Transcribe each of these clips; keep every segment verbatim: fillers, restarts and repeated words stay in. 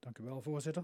Dank u wel, voorzitter.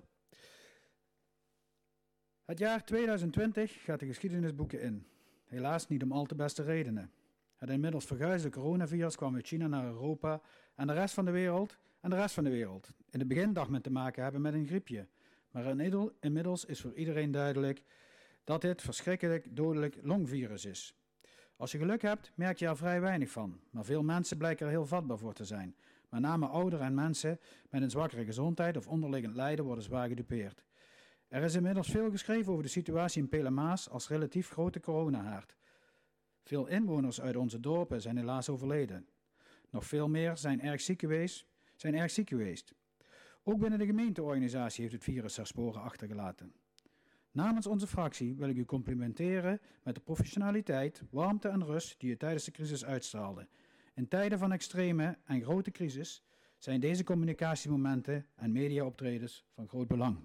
Het jaar tweeduizend twintig gaat de geschiedenisboeken in. Helaas niet om al te beste redenen. Het inmiddels verguisde coronavirus kwam uit China naar Europa en de rest van de wereld en de rest van de wereld. In het begin dacht men te maken hebben met een griepje. Maar inmiddels is voor iedereen duidelijk dat dit verschrikkelijk dodelijk longvirus is. Als je geluk hebt, merk je er vrij weinig van. Maar veel mensen blijken er heel vatbaar voor te zijn. Met name ouderen en mensen met een zwakkere gezondheid of onderliggend lijden worden zwaar gedupeerd. Er is inmiddels veel geschreven over de situatie in Pelemaas als relatief grote coronahaard. Veel inwoners uit onze dorpen zijn helaas overleden. Nog veel meer zijn erg ziek geweest. Zijn erg ziek geweest. Ook binnen de gemeenteorganisatie heeft het virus haar sporen achtergelaten. Namens onze fractie wil ik u complimenteren met de professionaliteit, warmte en rust die u tijdens de crisis uitstraalde. In tijden van extreme en grote crisis zijn deze communicatiemomenten en mediaoptredens van groot belang.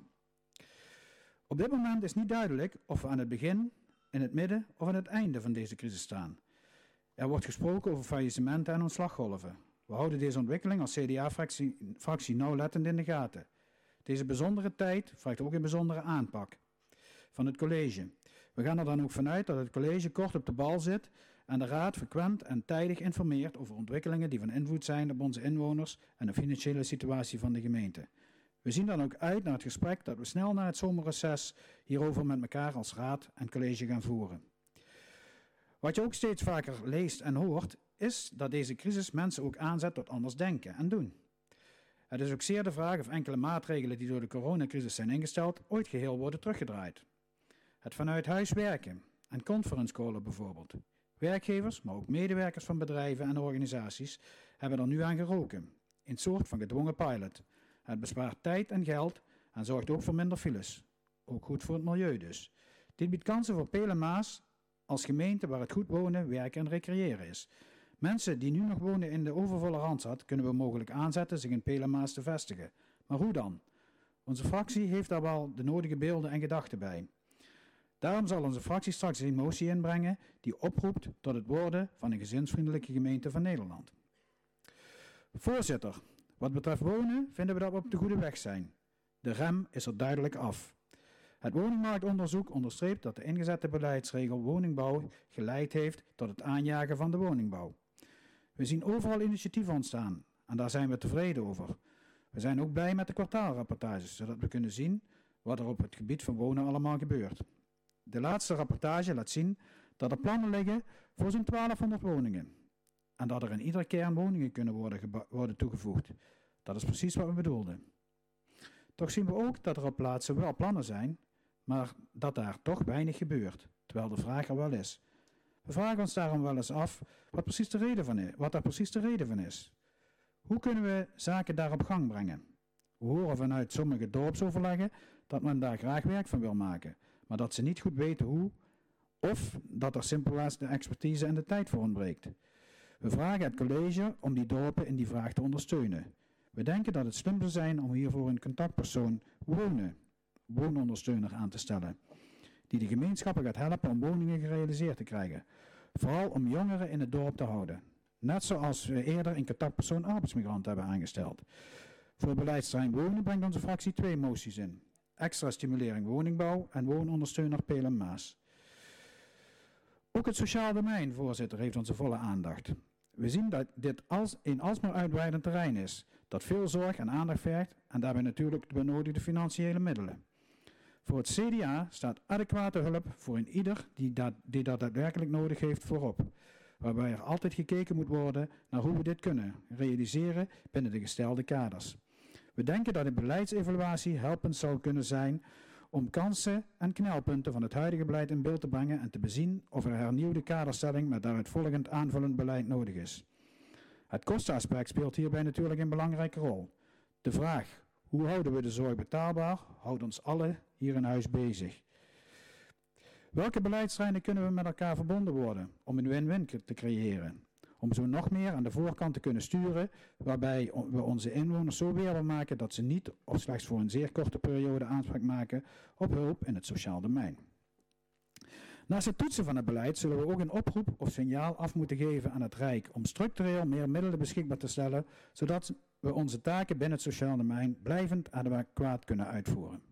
Op dit moment is niet duidelijk of we aan het begin, in het midden of aan het einde van deze crisis staan. Er wordt gesproken over faillissementen en ontslaggolven. We houden deze ontwikkeling als C D A-fractie fractie nauwlettend in de gaten. Deze bijzondere tijd vraagt ook een bijzondere aanpak van het college. We gaan er dan ook vanuit dat het college kort op de bal zit en de raad frequent en tijdig informeert over ontwikkelingen die van invloed zijn op onze inwoners en de financiële situatie van de gemeente. We zien dan ook uit naar het gesprek dat we snel na het zomerreces hierover met elkaar als raad en college gaan voeren. Wat je ook steeds vaker leest en hoort, is dat deze crisis mensen ook aanzet tot anders denken en doen. Het is ook zeer de vraag of enkele maatregelen die door de coronacrisis zijn ingesteld ooit geheel worden teruggedraaid. Het vanuit huis werken en conference callen bijvoorbeeld. Werkgevers, maar ook medewerkers van bedrijven en organisaties hebben er nu aan geroken. Een soort van gedwongen pilot. Het bespaart tijd en geld en zorgt ook voor minder files. Ook goed voor het milieu dus. Dit biedt kansen voor Pelemaas als gemeente waar het goed wonen, werken en recreëren is. Mensen die nu nog wonen in de overvolle Randstad kunnen we mogelijk aanzetten zich in Pelemaas te vestigen. Maar hoe dan? Onze fractie heeft daar wel de nodige beelden en gedachten bij. Daarom zal onze fractie straks een motie inbrengen die oproept tot het worden van een gezinsvriendelijke gemeente van Nederland. Voorzitter, wat betreft wonen vinden we dat we op de goede weg zijn. De rem is er duidelijk af. Het woningmarktonderzoek onderstreept dat de ingezette beleidsregel woningbouw geleid heeft tot het aanjagen van de woningbouw. We zien overal initiatieven ontstaan en daar zijn we tevreden over. We zijn ook blij met de kwartaalrapportages, zodat we kunnen zien wat er op het gebied van wonen allemaal gebeurt. De laatste rapportage laat zien dat er plannen liggen voor zo'n twaalfhonderd woningen. En dat er in iedere kern woningen kunnen worden, worden toegevoegd. Dat is precies wat we bedoelden. Toch zien we ook dat er op plaatsen wel plannen zijn, maar dat daar toch weinig gebeurt, terwijl de vraag er wel is. We vragen ons daarom wel eens af wat, precies de reden van is, wat daar precies de reden van is. Hoe kunnen we zaken daar op gang brengen? We horen vanuit sommige dorpsoverleggen dat men daar graag werk van wil maken, maar dat ze niet goed weten hoe, of dat er simpelweg de expertise en de tijd voor ontbreekt. We vragen het college om die dorpen in die vraag te ondersteunen. We denken dat het slim zou zijn om hiervoor een contactpersoon wonen, woonondersteuner aan te stellen, die de gemeenschappen gaat helpen om woningen gerealiseerd te krijgen. Vooral om jongeren in het dorp te houden. Net zoals we eerder een contactpersoon arbeidsmigrant hebben aangesteld. Voor het beleidsterrein wonen brengt onze fractie twee moties in. Extra stimulering woningbouw en woonondersteuner Pelemaas. Ook het sociaal domein, voorzitter, heeft onze volle aandacht. We zien dat dit als een alsmaar uitbreidend terrein is, dat veel zorg en aandacht vergt en daarbij natuurlijk de benodigde financiële middelen. Voor het C D A staat adequate hulp voor een ieder die dat, die dat daadwerkelijk nodig heeft voorop, waarbij er altijd gekeken moet worden naar hoe we dit kunnen realiseren binnen de gestelde kaders. We denken dat een beleidsevaluatie helpend zou kunnen zijn om kansen en knelpunten van het huidige beleid in beeld te brengen en te bezien of er hernieuwde kaderstelling met daaruit volgend aanvullend beleid nodig is. Het kostenaspect speelt hierbij natuurlijk een belangrijke rol. De vraag, hoe houden we de zorg betaalbaar, houdt ons allen hier in huis bezig. Welke beleidsterreinen kunnen we met elkaar verbonden worden om een win-win te creëren? Om zo nog meer aan de voorkant te kunnen sturen, waarbij we onze inwoners zo weerbaar maken dat ze niet of slechts voor een zeer korte periode aanspraak maken op hulp in het sociaal domein. Naast het toetsen van het beleid zullen we ook een oproep of signaal af moeten geven aan het Rijk om structureel meer middelen beschikbaar te stellen, zodat we onze taken binnen het sociaal domein blijvend adequaat kunnen uitvoeren.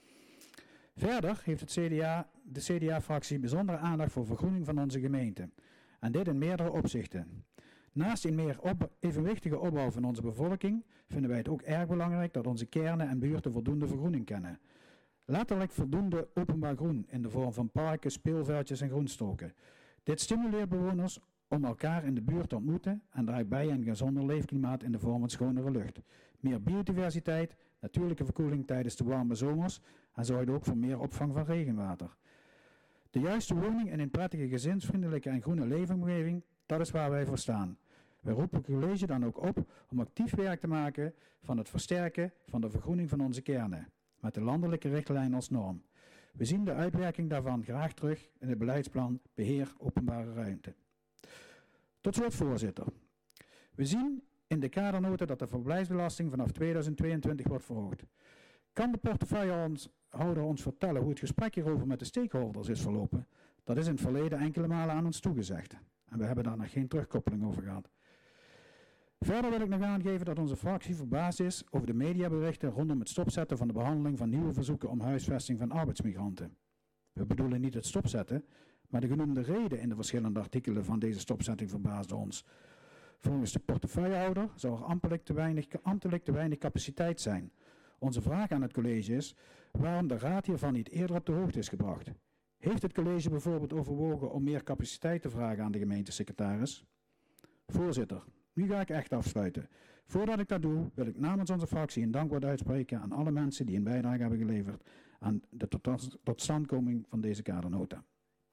Verder heeft het C D A, de C D A-fractie bijzondere aandacht voor vergroening van onze gemeente. En dit in meerdere opzichten. Naast een meer op, evenwichtige opbouw van onze bevolking vinden wij het ook erg belangrijk dat onze kernen en buurten voldoende vergroening kennen. Letterlijk voldoende openbaar groen in de vorm van parken, speelveldjes en groenstoken. Dit stimuleert bewoners om elkaar in de buurt te ontmoeten en draagt bij een gezonder leefklimaat in de vorm van schonere lucht. Meer biodiversiteit, natuurlijke verkoeling tijdens de warme zomers en zorgt ook voor meer opvang van regenwater. De juiste woning in een prettige gezinsvriendelijke en groene leefomgeving, dat is waar wij voor staan. We roepen het college dan ook op om actief werk te maken van het versterken van de vergroening van onze kernen, met de landelijke richtlijn als norm. We zien de uitwerking daarvan graag terug in het beleidsplan Beheer Openbare Ruimte. Tot slot, voorzitter. We zien in de kadernota dat de verblijfsbelasting vanaf tweeduizend tweeëntwintig wordt verhoogd. Kan de portefeuillehouder ons vertellen hoe het gesprek hierover met de stakeholders is verlopen? Dat is in het verleden enkele malen aan ons toegezegd. En we hebben daar nog geen terugkoppeling over gehad. Verder wil ik nog aangeven dat onze fractie verbaasd is over de mediaberichten rondom het stopzetten van de behandeling van nieuwe verzoeken om huisvesting van arbeidsmigranten. We bedoelen niet het stopzetten, maar de genoemde reden in de verschillende artikelen van deze stopzetting verbaasde ons. Volgens de portefeuillehouder zou er ambtelijk te weinig, ambtelijk te weinig capaciteit zijn. Onze vraag aan het college is waarom de raad hiervan niet eerder op de hoogte is gebracht. Heeft het college bijvoorbeeld overwogen om meer capaciteit te vragen aan de gemeentesecretaris? Voorzitter, nu ga ik echt afsluiten. Voordat ik dat doe, wil ik namens onze fractie een dankwoord uitspreken aan alle mensen die een bijdrage hebben geleverd aan de totstandkoming van deze kadernota.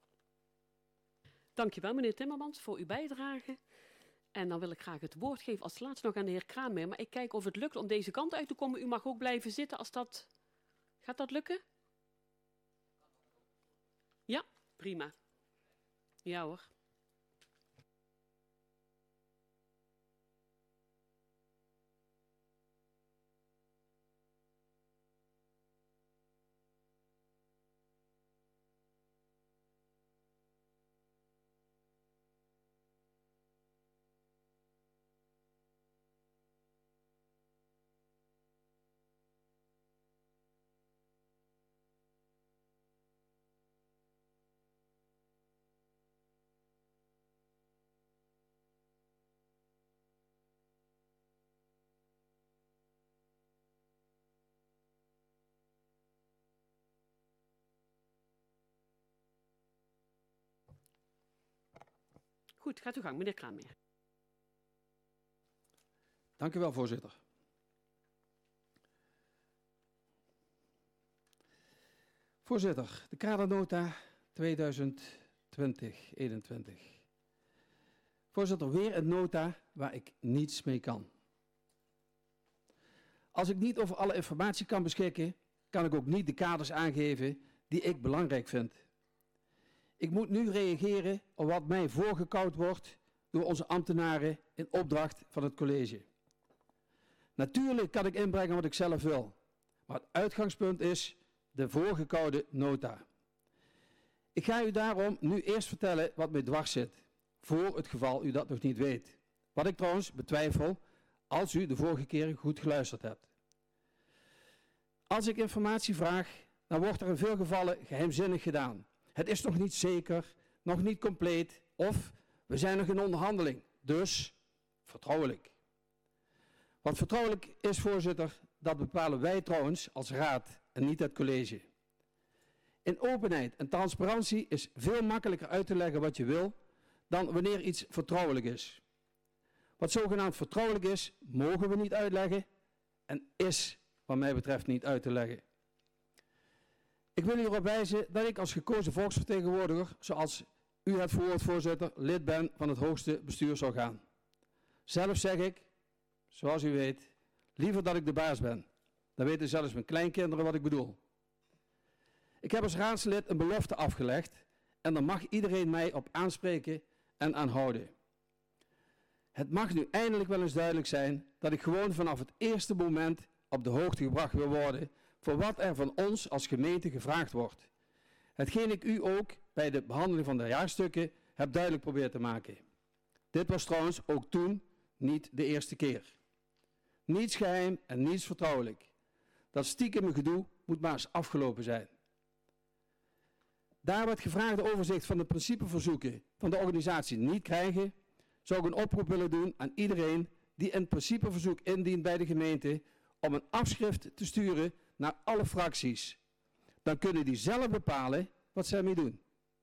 Dankjewel meneer Timmermans voor uw bijdrage. En dan wil ik graag het woord geven als laatste nog aan de heer Kramer. Maar ik kijk of het lukt om deze kant uit te komen. U mag ook blijven zitten als dat... Gaat dat lukken? Ja, prima. Ja hoor. Goed, gaat uw gang, meneer Kramer. Dank u wel, voorzitter. Voorzitter, de kadernota tweeduizend twintig eenentwintig. Voorzitter, weer een nota waar ik niets mee kan. Als ik niet over alle informatie kan beschikken, kan ik ook niet de kaders aangeven die ik belangrijk vind. Ik moet nu reageren op wat mij voorgekoud wordt door onze ambtenaren in opdracht van het college. Natuurlijk kan ik inbrengen wat ik zelf wil, maar het uitgangspunt is de voorgekoude nota. Ik ga u daarom nu eerst vertellen wat mij dwars zit, voor het geval u dat nog niet weet. Wat ik trouwens betwijfel als u de vorige keer goed geluisterd hebt. Als ik informatie vraag, dan wordt er in veel gevallen geheimzinnig gedaan. Het is nog niet zeker, nog niet compleet of we zijn nog in onderhandeling, dus vertrouwelijk. Wat vertrouwelijk is, voorzitter, dat bepalen wij trouwens als raad en niet het college. In openheid en transparantie is veel makkelijker uit te leggen wat je wil dan wanneer iets vertrouwelijk is. Wat zogenaamd vertrouwelijk is, mogen we niet uitleggen en is wat mij betreft niet uit te leggen. Ik wil u erop wijzen dat ik als gekozen volksvertegenwoordiger, zoals u het verwoordt, voorzitter, lid ben van het hoogste bestuursorgaan. Zelf zeg ik, zoals u weet, liever dat ik de baas ben. Dan weten zelfs mijn kleinkinderen wat ik bedoel. Ik heb als raadslid een belofte afgelegd en daar mag iedereen mij op aanspreken en aanhouden. Het mag nu eindelijk wel eens duidelijk zijn dat ik gewoon vanaf het eerste moment op de hoogte gebracht wil worden voor wat er van ons als gemeente gevraagd wordt. Hetgeen ik u ook bij de behandeling van de jaarstukken heb duidelijk proberen te maken. Dit was trouwens ook toen niet de eerste keer. Niets geheim en niets vertrouwelijk. Dat stiekeme gedoe moet maar eens afgelopen zijn. Daar we het gevraagde overzicht van de principeverzoeken van de organisatie niet krijgen, zou ik een oproep willen doen aan iedereen die een principeverzoek indient bij de gemeente om een afschrift te sturen naar alle fracties. Dan kunnen die zelf bepalen wat zij ermee doen.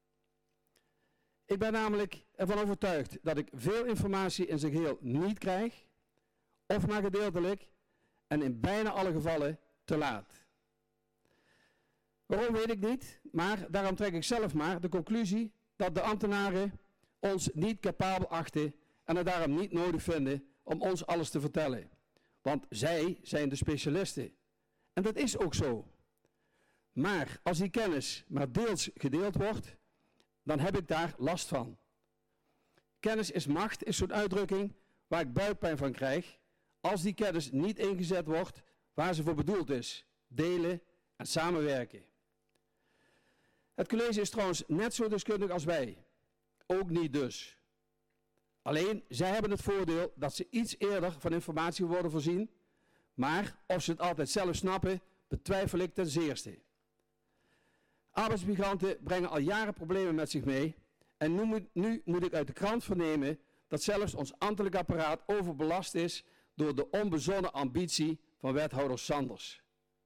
Ik ben namelijk ervan overtuigd dat ik veel informatie in zijn geheel niet krijg, of maar gedeeltelijk, en in bijna alle gevallen te laat. Waarom weet ik niet, maar daarom trek ik zelf maar de conclusie dat de ambtenaren ons niet capabel achten en het daarom niet nodig vinden om ons alles te vertellen. Want zij zijn de specialisten. En dat is ook zo. Maar als die kennis maar deels gedeeld wordt, dan heb ik daar last van. Kennis is macht is zo'n uitdrukking waar ik buikpijn van krijg als die kennis niet ingezet wordt waar ze voor bedoeld is. Delen en samenwerken. Het college is trouwens net zo deskundig als wij. Ook niet dus. Alleen, zij hebben het voordeel dat ze iets eerder van informatie worden voorzien, maar of ze het altijd zelf snappen, betwijfel ik ten zeerste. Arbeidsmigranten brengen al jaren problemen met zich mee en nu moet, nu moet ik uit de krant vernemen dat zelfs ons ambtelijk apparaat overbelast is door de onbezonnen ambitie van wethouder Sanders.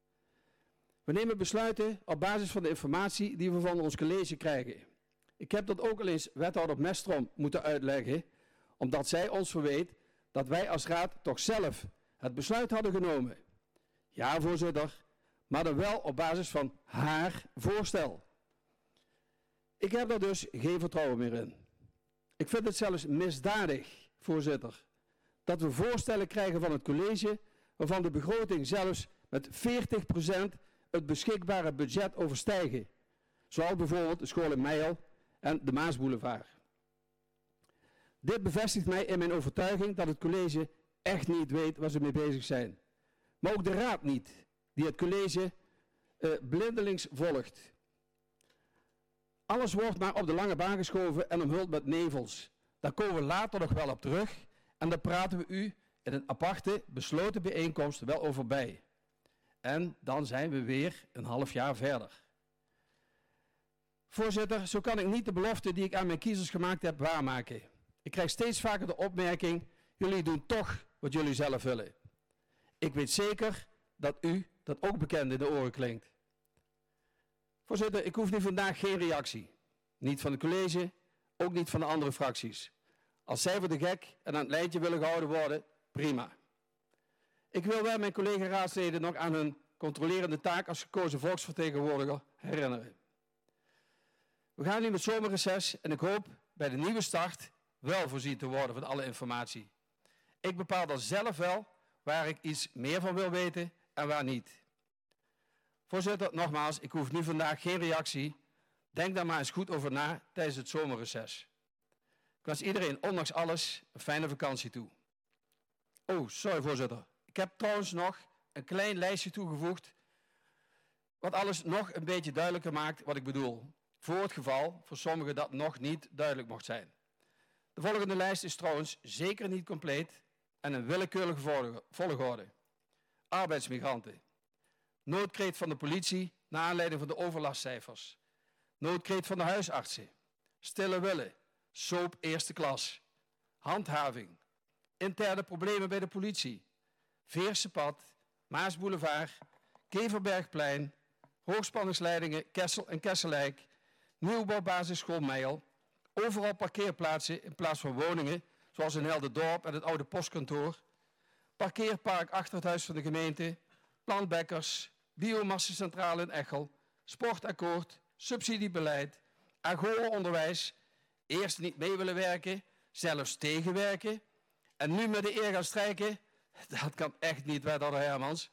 We nemen besluiten op basis van de informatie die we van ons college krijgen. Ik heb dat ook al eens wethouder Mestrom moeten uitleggen, omdat zij ons verweet dat wij als raad toch zelf het besluit hadden genomen. Ja, voorzitter, maar dan wel op basis van haar voorstel. Ik heb er dus geen vertrouwen meer in. Ik vind het zelfs misdadig, voorzitter, dat we voorstellen krijgen van het college waarvan de begroting zelfs met veertig procent het beschikbare budget overstijgen. Zoals bijvoorbeeld de school in Meijel en de Maasboulevard. Dit bevestigt mij in mijn overtuiging dat het college echt niet weet waar ze mee bezig zijn. Maar ook de raad niet, die het college uh, blindelings volgt. Alles wordt maar op de lange baan geschoven en omhuld met nevels. Daar komen we later nog wel op terug en daar praten we u in een aparte, besloten bijeenkomst wel over bij. En dan zijn we weer een half jaar verder. Voorzitter, zo kan ik niet de belofte die ik aan mijn kiezers gemaakt heb waarmaken. Ik krijg steeds vaker de opmerking, jullie doen toch wat jullie zelf willen. Ik weet zeker dat u dat ook bekend in de oren klinkt. Voorzitter, ik hoef nu vandaag geen reactie. Niet van het college, ook niet van de andere fracties. Als zij voor de gek en aan het lijntje willen gehouden worden, prima. Ik wil wel mijn collega-raadsleden nog aan hun controlerende taak als gekozen volksvertegenwoordiger herinneren. We gaan nu met zomerreces en ik hoop bij de nieuwe start wel voorzien te worden van alle informatie. Ik bepaal dan zelf wel waar ik iets meer van wil weten en waar niet. Voorzitter, nogmaals, ik hoef nu vandaag geen reactie. Denk daar maar eens goed over na tijdens het zomerreces. Ik wens iedereen, ondanks alles, een fijne vakantie toe. Oh, sorry voorzitter. Ik heb trouwens nog een klein lijstje toegevoegd, wat alles nog een beetje duidelijker maakt wat ik bedoel. Voor het geval, voor sommigen dat nog niet duidelijk mocht zijn. De volgende lijst is trouwens zeker niet compleet en een willekeurige volgorde. Arbeidsmigranten. Noodkreet van de politie naar aanleiding van de overlastcijfers. Noodkreet van de huisartsen. Stille willen. Soap eerste klas. Handhaving. Interne problemen bij de politie. Veersepad. Maasboulevard. Keverbergplein. Hoogspanningsleidingen Kessel en Kesselijk. Nieuwbouwbasisschool Meijel. Overal parkeerplaatsen in plaats van woningen, zoals in Helderdorp en het oude postkantoor. Parkeerpark achter het huis van de gemeente. Plantbekkers. Biomassacentrale in Echel. Sportakkoord. Subsidiebeleid. Agora-onderwijs. Eerst niet mee willen werken, zelfs tegenwerken. En nu met de eer gaan strijken. Dat kan echt niet, wethouder Hermans.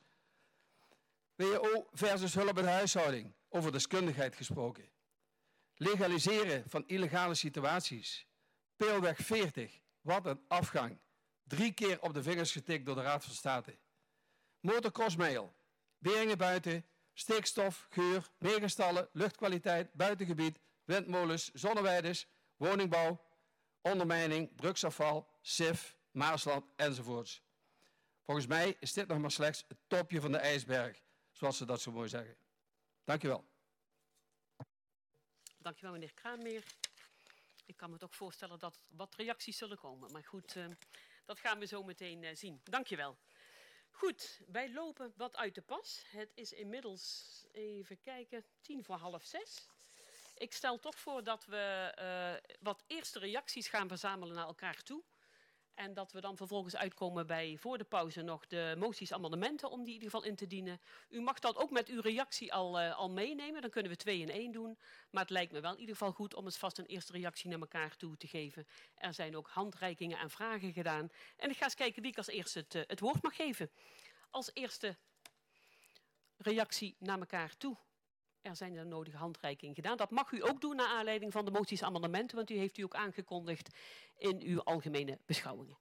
W O versus hulp in de huishouding. Over deskundigheid gesproken. Legaliseren van illegale situaties. Peelweg veertig. Wat een afgang. Drie keer op de vingers getikt door de Raad van State. Motocrossmail. Weringen buiten. Stikstof, geur, megastallen, luchtkwaliteit, buitengebied, windmolens, zonneweiders, woningbouw, ondermijning, drugsafval, S I F, Maasland enzovoorts. Volgens mij is dit nog maar slechts het topje van de ijsberg, zoals ze dat zo mooi zeggen. Dank u wel. Dank je wel, meneer Kraanmeer. Ik kan me toch voorstellen dat wat reacties zullen komen. Maar goed, uh, dat gaan we zo meteen uh, zien. Dank je wel. Goed, wij lopen wat uit de pas. Het is inmiddels, even kijken, tien voor half zes. Ik stel toch voor dat we uh, wat eerste reacties gaan verzamelen naar elkaar toe. En dat we dan vervolgens uitkomen bij voor de pauze nog de moties, amendementen om die in ieder geval in te dienen. U mag dat ook met uw reactie al, uh, al meenemen, dan kunnen we twee in één doen. Maar het lijkt me wel in ieder geval goed om eens vast een eerste reactie naar elkaar toe te geven. Er zijn ook handreikingen en vragen gedaan. En ik ga eens kijken wie ik als eerste het, uh, het woord mag geven. Als eerste reactie naar elkaar toe. Er zijn de nodige handreikingen gedaan. Dat mag u ook doen naar aanleiding van de moties en amendementen, want u heeft u ook aangekondigd in uw algemene beschouwingen.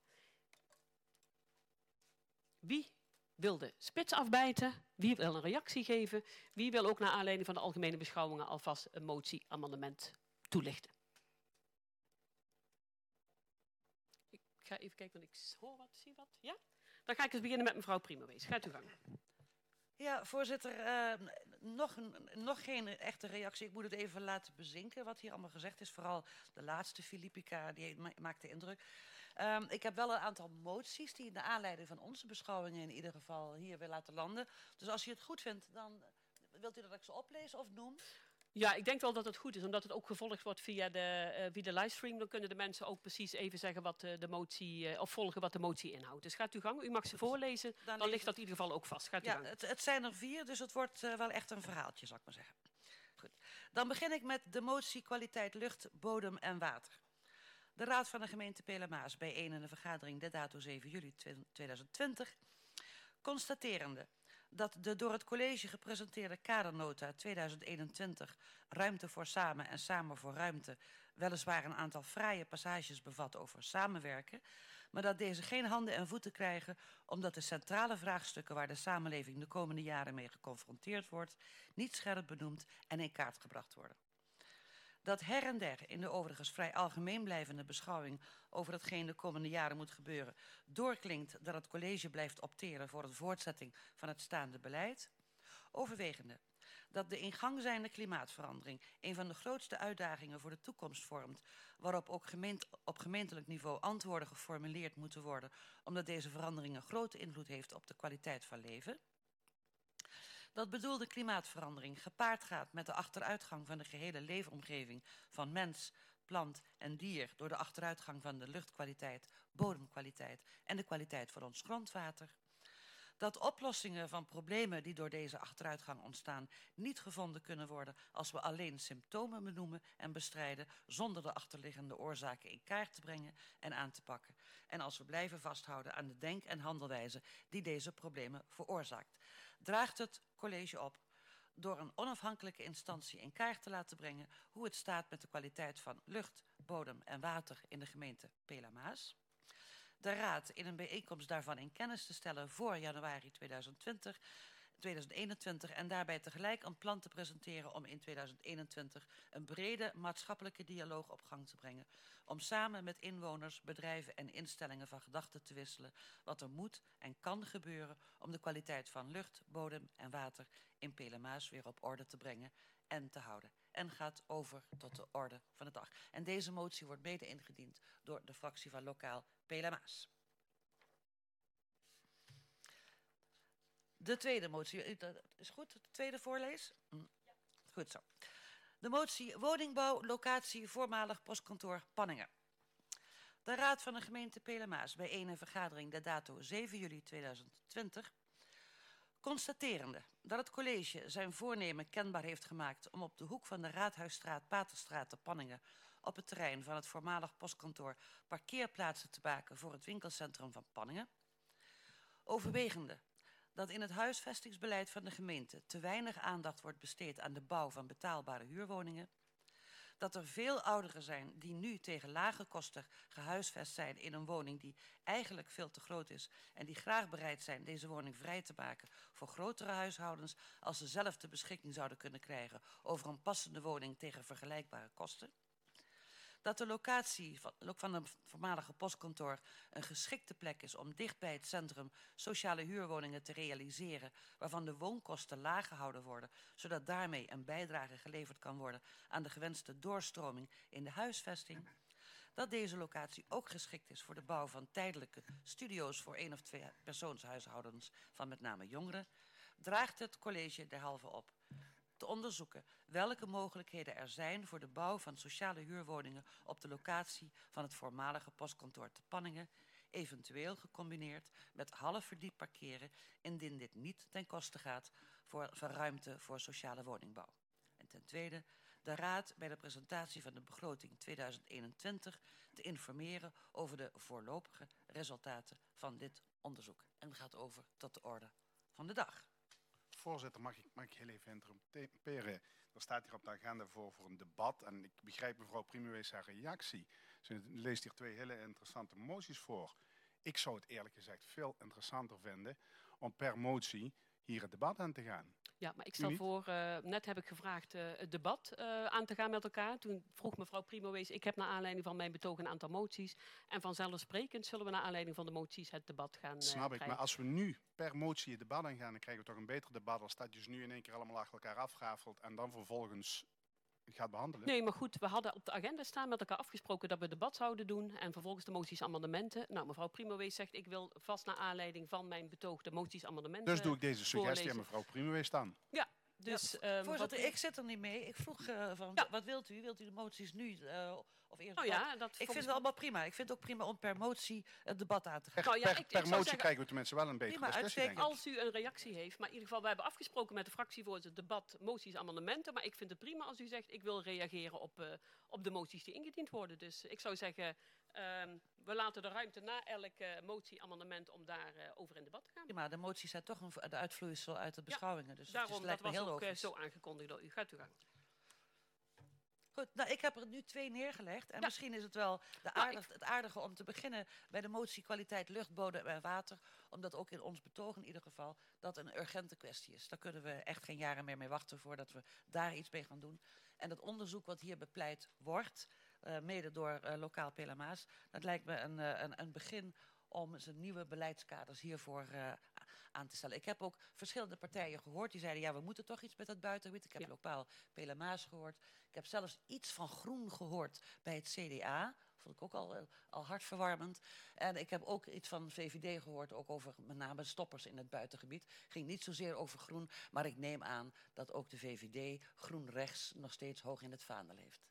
Wie wil de spits afbijten? Wie wil een reactie geven? Wie wil ook naar aanleiding van de algemene beschouwingen alvast een motie, amendement toelichten? Ik ga even kijken, want ik hoor wat, zie wat. Ja? Dan ga ik eens beginnen met mevrouw Priemerwees. Gaat u gang. Ja, voorzitter, uh, nog, nog geen echte reactie. Ik moet het even laten bezinken wat hier allemaal gezegd is. Vooral de laatste, Philippica, die ma maakte indruk. Um, ik heb wel een aantal moties die naar aanleiding van onze beschouwingen in ieder geval hier wil laten landen. Dus als u het goed vindt, dan wilt u dat ik ze oplees of noem? Ja, ik denk wel dat het goed is, omdat het ook gevolgd wordt via de, uh, via de livestream. Dan kunnen de mensen ook precies even zeggen wat uh, de motie, uh, of volgen wat de motie inhoudt. Dus gaat u gang, u mag ze voorlezen, dan, dan ligt dat in ieder geval ook vast. Gaat u ja, gang. Het, het zijn er vier, dus het wordt uh, wel echt een verhaaltje, zal ik maar zeggen. Goed. Dan begin ik met de motie kwaliteit lucht, bodem en water. De Raad van de gemeente Pelemaas bijeen in de vergadering de dato zeven juli tweeduizend twintig, constaterende dat de door het college gepresenteerde kadernota tweeduizend eenentwintig Ruimte voor Samen en Samen voor Ruimte weliswaar een aantal fraaie passages bevat over samenwerken, maar dat deze geen handen en voeten krijgen omdat de centrale vraagstukken waar de samenleving de komende jaren mee geconfronteerd wordt niet scherp benoemd en in kaart gebracht worden. Dat her en der in de overigens vrij algemeen blijvende beschouwing over hetgeen de komende jaren moet gebeuren doorklinkt dat het college blijft opteren voor een voortzetting van het staande beleid. Overwegende dat de in gang zijnde klimaatverandering een van de grootste uitdagingen voor de toekomst vormt, waarop ook gemeent, op gemeentelijk niveau antwoorden geformuleerd moeten worden, omdat deze verandering een grote invloed heeft op de kwaliteit van leven. Dat bedoelde klimaatverandering gepaard gaat met de achteruitgang van de gehele leefomgeving van mens, plant en dier door de achteruitgang van de luchtkwaliteit, bodemkwaliteit en de kwaliteit van ons grondwater. Dat oplossingen van problemen die door deze achteruitgang ontstaan niet gevonden kunnen worden als we alleen symptomen benoemen en bestrijden zonder de achterliggende oorzaken in kaart te brengen en aan te pakken. En als we blijven vasthouden aan de denk- en handelwijze die deze problemen veroorzaakt. Draagt het college op door een onafhankelijke instantie in kaart te laten brengen hoe het staat met de kwaliteit van lucht, bodem en water in de gemeente Pelemaas. De Raad in een bijeenkomst daarvan in kennis te stellen voor januari tweeduizend twintig, tweeduizend eenentwintig en daarbij tegelijk een plan te presenteren om in tweeduizend eenentwintig een brede maatschappelijke dialoog op gang te brengen. Om samen met inwoners, bedrijven en instellingen van gedachten te wisselen wat er moet en kan gebeuren om de kwaliteit van lucht, bodem en water in Pelemaas weer op orde te brengen en te houden. En gaat over tot de orde van de dag. En deze motie wordt mede ingediend door de fractie van Lokaal Pelemaas. De tweede motie, dat is goed, de tweede voorlees? Hm. Ja. Goed zo. De motie woningbouw, locatie, voormalig postkantoor Panningen. De Raad van de gemeente Pelemaas bijeen in vergadering de dato zeven juli tweeduizend twintig... constaterende dat het college zijn voornemen kenbaar heeft gemaakt om op de hoek van de Raadhuisstraat, Paterstraat te Panningen op het terrein van het voormalig postkantoor parkeerplaatsen te maken voor het winkelcentrum van Panningen. Overwegende dat in het huisvestingsbeleid van de gemeente te weinig aandacht wordt besteed aan de bouw van betaalbare huurwoningen. Dat er veel ouderen zijn die nu tegen lage kosten gehuisvest zijn in een woning die eigenlijk veel te groot is en die graag bereid zijn deze woning vrij te maken voor grotere huishoudens als ze zelf de beschikking zouden kunnen krijgen over een passende woning tegen vergelijkbare kosten. Dat de locatie van, van een voormalige postkantoor een geschikte plek is om dicht bij het centrum sociale huurwoningen te realiseren, waarvan de woonkosten laag gehouden worden, zodat daarmee een bijdrage geleverd kan worden aan de gewenste doorstroming in de huisvesting. Dat deze locatie ook geschikt is voor de bouw van tijdelijke studio's voor één of twee persoonshuishoudens van met name jongeren, draagt het college derhalve op te onderzoeken welke mogelijkheden er zijn voor de bouw van sociale huurwoningen op de locatie van het voormalige postkantoor te Panningen, eventueel gecombineerd met half verdiep parkeren, indien dit niet ten koste gaat voor, van ruimte voor sociale woningbouw. En ten tweede, de Raad bij de presentatie van de begroting tweeduizend eenentwintig te informeren over de voorlopige resultaten van dit onderzoek. En het gaat over tot de orde van de dag. Voorzitter, mag ik, mag ik heel even interrumperen? Er staat hier op de agenda voor, voor een debat en ik begrijp mevrouw Priemewees haar reactie. Ze leest hier twee hele interessante moties voor. Ik zou het eerlijk gezegd veel interessanter vinden om per motie hier het debat aan te gaan. Ja, maar ik stel voor, uh, net heb ik gevraagd uh, het debat uh, aan te gaan met elkaar. Toen vroeg mevrouw Priemewees, ik heb naar aanleiding van mijn betoog een aantal moties. En vanzelfsprekend zullen we naar aanleiding van de moties het debat gaan uh, Snap ik, krijgen. maar als we nu per motie het debat aan gaan, dan krijgen we toch een beter debat als dat je dus nu in één keer allemaal achter elkaar afrafelt en dan vervolgens gaat behandelen. Nee, maar goed, we hadden op de agenda staan met elkaar afgesproken dat we debat zouden doen en vervolgens de moties amendementen. Nou, mevrouw Priemewees zegt, ik wil vast naar aanleiding van mijn betoog de moties amendementen Dus doe ik deze suggestie voorlezen. aan mevrouw Priemewees dan. Ja. Dus, ja, um, voorzitter, wat... ik zit er niet mee. Ik vroeg uh, van, ja. wat wilt u? Wilt u de moties nu uh, of eerst? Oh ja, dat ik vind het allemaal prima. Ik vind het ook prima om per motie het debat aan te gaan. Nou ja, per ik, per ik motie zeggen, krijgen we tenminste wel een betere prima, discussie, denk ik. Als u een reactie heeft, maar in ieder geval, we hebben afgesproken met de fractievoorzitter debat, moties, amendementen. Maar ik vind het prima als u zegt, ik wil reageren op, uh, op de moties die ingediend worden. Dus ik zou zeggen, um, we laten de ruimte na elk uh, motie, amendement om daar uh, over in debat te gaan. Prima, de moties zijn toch een, de uitvloeisel uit de beschouwingen. Ja, dus daarom, het is, lijkt dat me was heel ook uh, logisch. zo aangekondigd door u. Gaat u gang. Goed, nou, ik heb er nu twee neergelegd. En ja. misschien is het wel de aardig, nou, ik... het aardige om te beginnen bij de motie kwaliteit lucht, bodem en water. Omdat ook in ons betoog in ieder geval dat een urgente kwestie is. Daar kunnen we echt geen jaren meer mee wachten voordat we daar iets mee gaan doen. En het onderzoek wat hier bepleit wordt, uh, mede door uh, lokaal P L M A's, dat lijkt me een, uh, een, een begin om zijn nieuwe beleidskaders hiervoor uh, aan te stellen. Ik heb ook verschillende partijen gehoord die zeiden, ja, we moeten toch iets met het buitengebied. Ik heb ja. lokaal P L M A's gehoord. Ik heb zelfs iets van groen gehoord bij het C D A. Vond ik ook al, uh, al hartverwarmend. En ik heb ook iets van V V D gehoord, ook over met name stoppers in het buitengebied. Ging niet zozeer over groen, maar ik neem aan dat ook de V V D groen rechts nog steeds hoog in het vaandel heeft.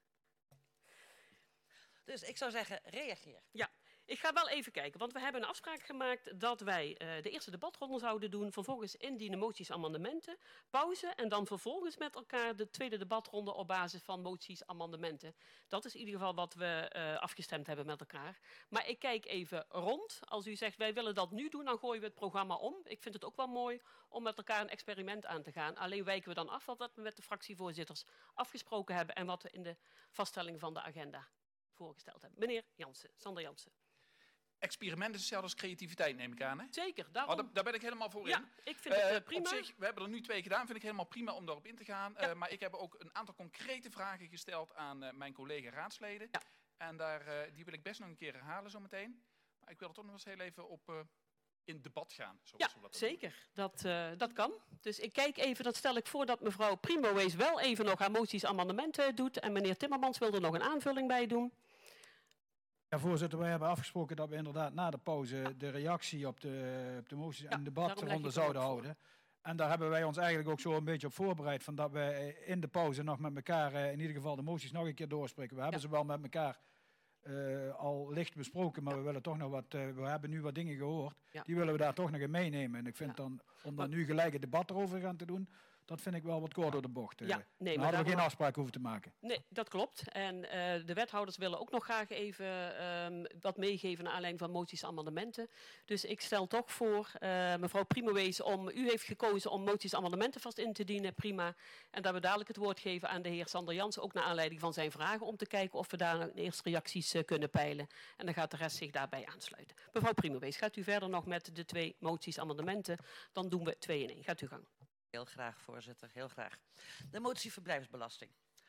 Dus ik zou zeggen, reageer. Ja. Ik ga wel even kijken, want we hebben een afspraak gemaakt dat wij uh, de eerste debatronde zouden doen, vervolgens indienen moties, amendementen, pauze en dan vervolgens met elkaar de tweede debatronde op basis van moties, amendementen. Dat is in ieder geval wat we uh, afgestemd hebben met elkaar. Maar ik kijk even rond. Als u zegt, wij willen dat nu doen, dan gooien we het programma om. Ik vind het ook wel mooi om met elkaar een experiment aan te gaan. Alleen wijken we dan af wat we met de fractievoorzitters afgesproken hebben en wat we in de vaststelling van de agenda voorgesteld hebben. Meneer Jansen, Sander Jansen. Experiment is hetzelfde als creativiteit, neem ik aan, hè? Zeker, daarom... Oh, daar, daar ben ik helemaal voor in. Ja, ik vind het uh, prima. Op zich, we hebben er nu twee gedaan, vind ik helemaal prima om daarop in te gaan. Ja. Uh, maar ik heb ook een aantal concrete vragen gesteld aan uh, mijn collega-raadsleden. Ja. En daar, uh, die wil ik best nog een keer herhalen zometeen. Maar ik wil er toch nog eens heel even op uh, in debat gaan. Ja, dat zeker. Dat, uh, dat kan. Dus ik kijk even, dat stel ik voor dat mevrouw Priemewees wel even nog haar moties, amendementen doet. En meneer Timmermans wil er nog een aanvulling bij doen. Ja, voorzitter, wij hebben afgesproken dat we inderdaad na de pauze de reactie op de, op de moties ja, en debatronde zouden houden. En daar hebben wij ons eigenlijk ook zo een beetje op voorbereid, van dat we in de pauze nog met elkaar uh, in ieder geval de moties nog een keer doorspreken. We hebben ja. ze wel met elkaar uh, al licht besproken, maar ja. we willen toch nog wat, uh, we hebben nu wat dingen gehoord, ja. die willen we daar toch nog in meenemen. En ik vind ja. dan, om dan nu gelijk het debat erover gaan te doen, dat vind ik wel wat kort door de bocht. Ja, nee, maar hadden we geen afspraak hoeven te maken. Nee, dat klopt. En uh, de wethouders willen ook nog graag even um, wat meegeven naar aanleiding van moties en amendementen. Dus ik stel toch voor, uh, mevrouw Priemewees, om u heeft gekozen om moties en amendementen vast in te dienen, prima. En dat we dadelijk het woord geven aan de heer Sander Jansen, ook naar aanleiding van zijn vragen, om te kijken of we daar eerst reacties uh, kunnen peilen. En dan gaat de rest zich daarbij aansluiten. Mevrouw Priemewees, gaat u verder nog met de twee moties en amendementen? Dan doen we twee in één. Gaat u gang. Heel graag, voorzitter, heel graag. De motie verblijfsbelasting.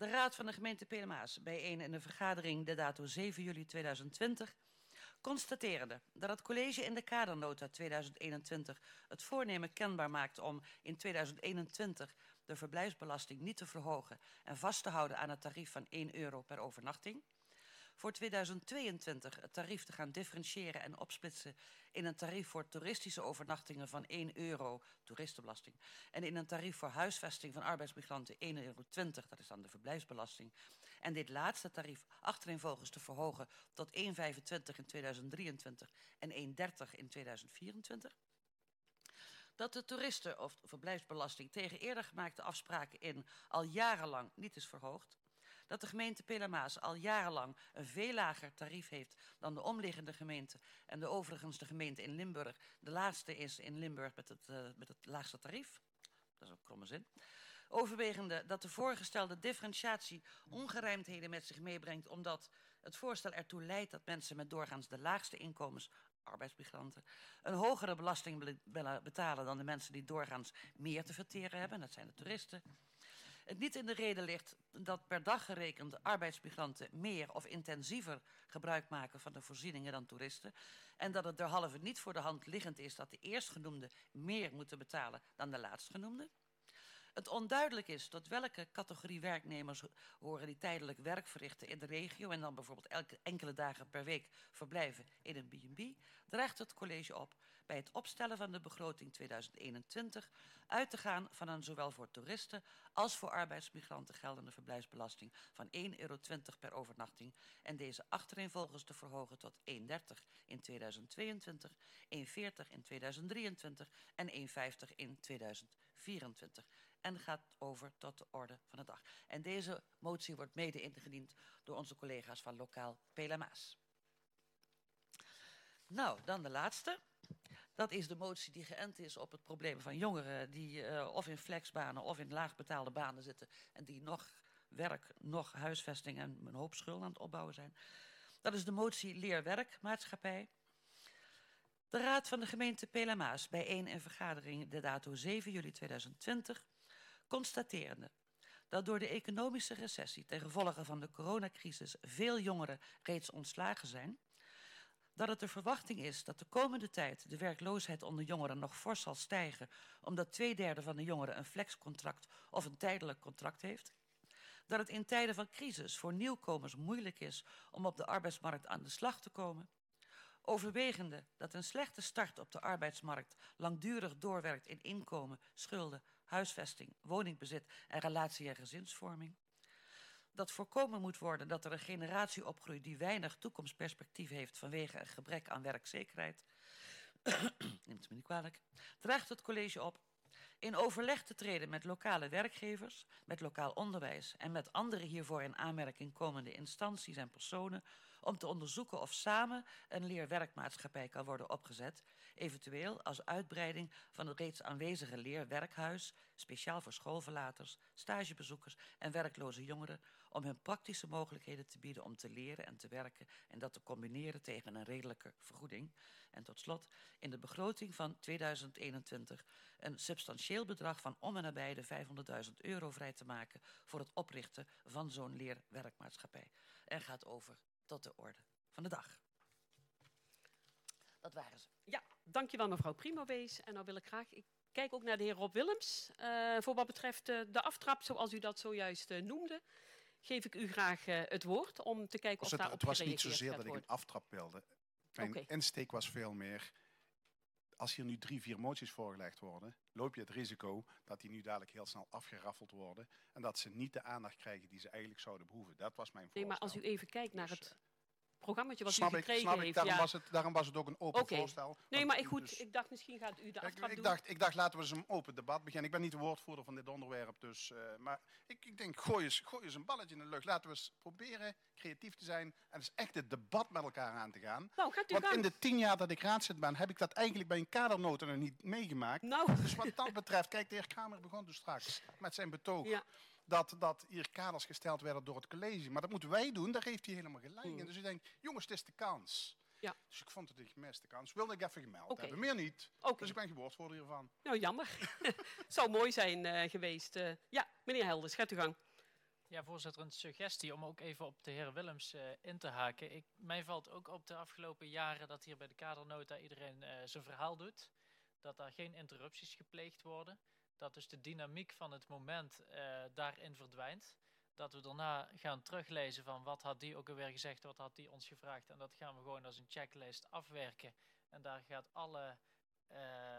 De Raad van de gemeente Pelemaas, bijeen in de vergadering de dato zeven juli tweeduizend twintig, constaterende dat het college in de kadernota tweeduizend eenentwintig het voornemen kenbaar maakt om in tweeduizend eenentwintig de verblijfsbelasting niet te verhogen en vast te houden aan het tarief van één euro per overnachting. Voor tweeduizend tweeëntwintig het tarief te gaan differentiëren en opsplitsen in een tarief voor toeristische overnachtingen van één euro, toeristenbelasting, en in een tarief voor huisvesting van arbeidsmigranten één euro twintig, dat is dan de verblijfsbelasting. En dit laatste tarief achtereenvolgens te verhogen tot één euro vijfentwintig in tweeduizend drieëntwintig en één euro dertig in tweeduizend vierentwintig. Dat de toeristen- of verblijfsbelasting tegen eerder gemaakte afspraken in al jarenlang niet is verhoogd. Dat de gemeente Pelemaas al jarenlang een veel lager tarief heeft dan de omliggende gemeenten en de overigens de gemeente in Limburg de laatste is in Limburg met het, uh, met het laagste tarief. Dat is een kromme zin. Overwegende dat de voorgestelde differentiatie ongerijmdheden met zich meebrengt omdat het voorstel ertoe leidt dat mensen met doorgaans de laagste inkomens, arbeidsmigranten, een hogere belasting betalen dan de mensen die doorgaans meer te verteren hebben, dat zijn de toeristen. Het niet in de reden ligt dat per dag gerekend arbeidsmigranten meer of intensiever gebruik maken van de voorzieningen dan toeristen. En dat het derhalve niet voor de hand liggend is dat de eerstgenoemde meer moeten betalen dan de laatstgenoemde. Het onduidelijk is tot welke categorie werknemers horen die tijdelijk werk verrichten in de regio en dan bijvoorbeeld elke enkele dagen per week verblijven in een B en B, dreigt het college op bij het opstellen van de begroting tweeduizend eenentwintig uit te gaan van een zowel voor toeristen als voor arbeidsmigranten geldende verblijfsbelasting van één euro twintig per overnachting en deze achtereenvolgens te verhogen tot één euro dertig in tweeduizend tweeëntwintig, één euro veertig in tweeduizend drieëntwintig en één euro vijftig in tweeduizend vierentwintig. En gaat over tot de orde van de dag. En deze motie wordt mede ingediend door onze collega's van lokaal Pelemaas. Nou, dan de laatste. Dat is de motie die geënt is op het probleem van jongeren die uh, of in flexbanen of in laagbetaalde banen zitten en die nog werk, nog huisvesting en een hoop schulden aan het opbouwen zijn. Dat is de motie Leer-Werk-Maatschappij. De Raad van de gemeente Pelemaas, bijeen in vergadering de dato zeven juli tweeduizend twintig, constaterende dat door de economische recessie ten gevolge van de coronacrisis veel jongeren reeds ontslagen zijn, dat het de verwachting is dat de komende tijd de werkloosheid onder jongeren nog fors zal stijgen, omdat twee derde van de jongeren een flexcontract of een tijdelijk contract heeft, dat het in tijden van crisis voor nieuwkomers moeilijk is om op de arbeidsmarkt aan de slag te komen, overwegende dat een slechte start op de arbeidsmarkt langdurig doorwerkt in inkomen, schulden, huisvesting, woningbezit en relatie- en gezinsvorming. Dat voorkomen moet worden dat er een generatie opgroeit die weinig toekomstperspectief heeft vanwege een gebrek aan werkzekerheid. Neemt het me niet kwalijk. Draagt het college op in overleg te treden met lokale werkgevers, met lokaal onderwijs en met andere hiervoor in aanmerking komende instanties en personen om te onderzoeken of samen een leerwerkmaatschappij kan worden opgezet, eventueel als uitbreiding van het reeds aanwezige leerwerkhuis, speciaal voor schoolverlaters, stagebezoekers en werkloze jongeren, om hun praktische mogelijkheden te bieden om te leren en te werken en dat te combineren tegen een redelijke vergoeding. En tot slot, in de begroting van tweeduizend eenentwintig een substantieel bedrag van om en nabij de vijfhonderdduizend euro vrij te maken voor het oprichten van zo'n leerwerkmaatschappij. En gaat over tot de orde van de dag. Dat waren ze. Ja, dankjewel mevrouw Primowees. En dan wil ik graag, ik kijk ook naar de heer Rob Willems. Uh, voor wat betreft uh, de aftrap, zoals u dat zojuist uh, noemde, geef ik u graag uh, het woord om te kijken of het, daarop Het was gereageerd niet zozeer gaat dat ik worden. een aftrap wilde. Mijn Okay. insteek was veel meer, als hier nu drie, vier moties voorgelegd worden, loop je het risico dat die nu dadelijk heel snel afgeraffeld worden en dat ze niet de aandacht krijgen die ze eigenlijk zouden behoeven. Dat was mijn voorstel. Nee, maar als u even kijkt naar Dus, het programmaatje wat snap u ik, gekregen snap ik. heeft. Daarom, Ja. was het, daarom was het ook een open Oké. voorstel. Nee, Want maar u goed, dus- ik dacht misschien gaat u de Ik, aftrap ik, doen. dacht, ik dacht, laten we eens een open debat beginnen. Ik ben niet de woordvoerder van dit onderwerp, dus, uh, maar ik, ik denk, gooi eens, gooi eens een balletje in de lucht. Laten we eens proberen creatief te zijn en eens echt het debat met elkaar aan te gaan. Nou, gaat u Want gang. in de tien jaar dat ik raadslid ben, heb ik dat eigenlijk bij een kadernota nog niet meegemaakt. Nou, Dus wat dat betreft, kijk, de heer Kramer begon dus straks met zijn betoog. ja. Dat, dat hier kaders gesteld werden door het college. Maar dat moeten wij doen, daar heeft hij helemaal gelijk in. Mm. Dus ik denk, jongens, het is de kans. Ja. Dus ik vond het een gemiste kans. Wilde ik even gemeld Oké. hebben, meer niet. Oké. Dus ik ben gewoordvoerder hiervan. Nou, jammer. Zou mooi zijn uh, geweest. Uh, ja, meneer Helders, gaat u gang. Ja, voorzitter, een suggestie om ook even op de heer Willems uh, in te haken. Ik, mij valt ook op de afgelopen jaren dat hier bij de kadernota iedereen uh, zijn verhaal doet. Dat daar geen interrupties gepleegd worden. Dat dus de dynamiek van het moment uh, daarin verdwijnt. Dat we daarna gaan teruglezen van wat had die ook alweer gezegd, wat had die ons gevraagd. En dat gaan we gewoon als een checklist afwerken. En daar gaat alle uh,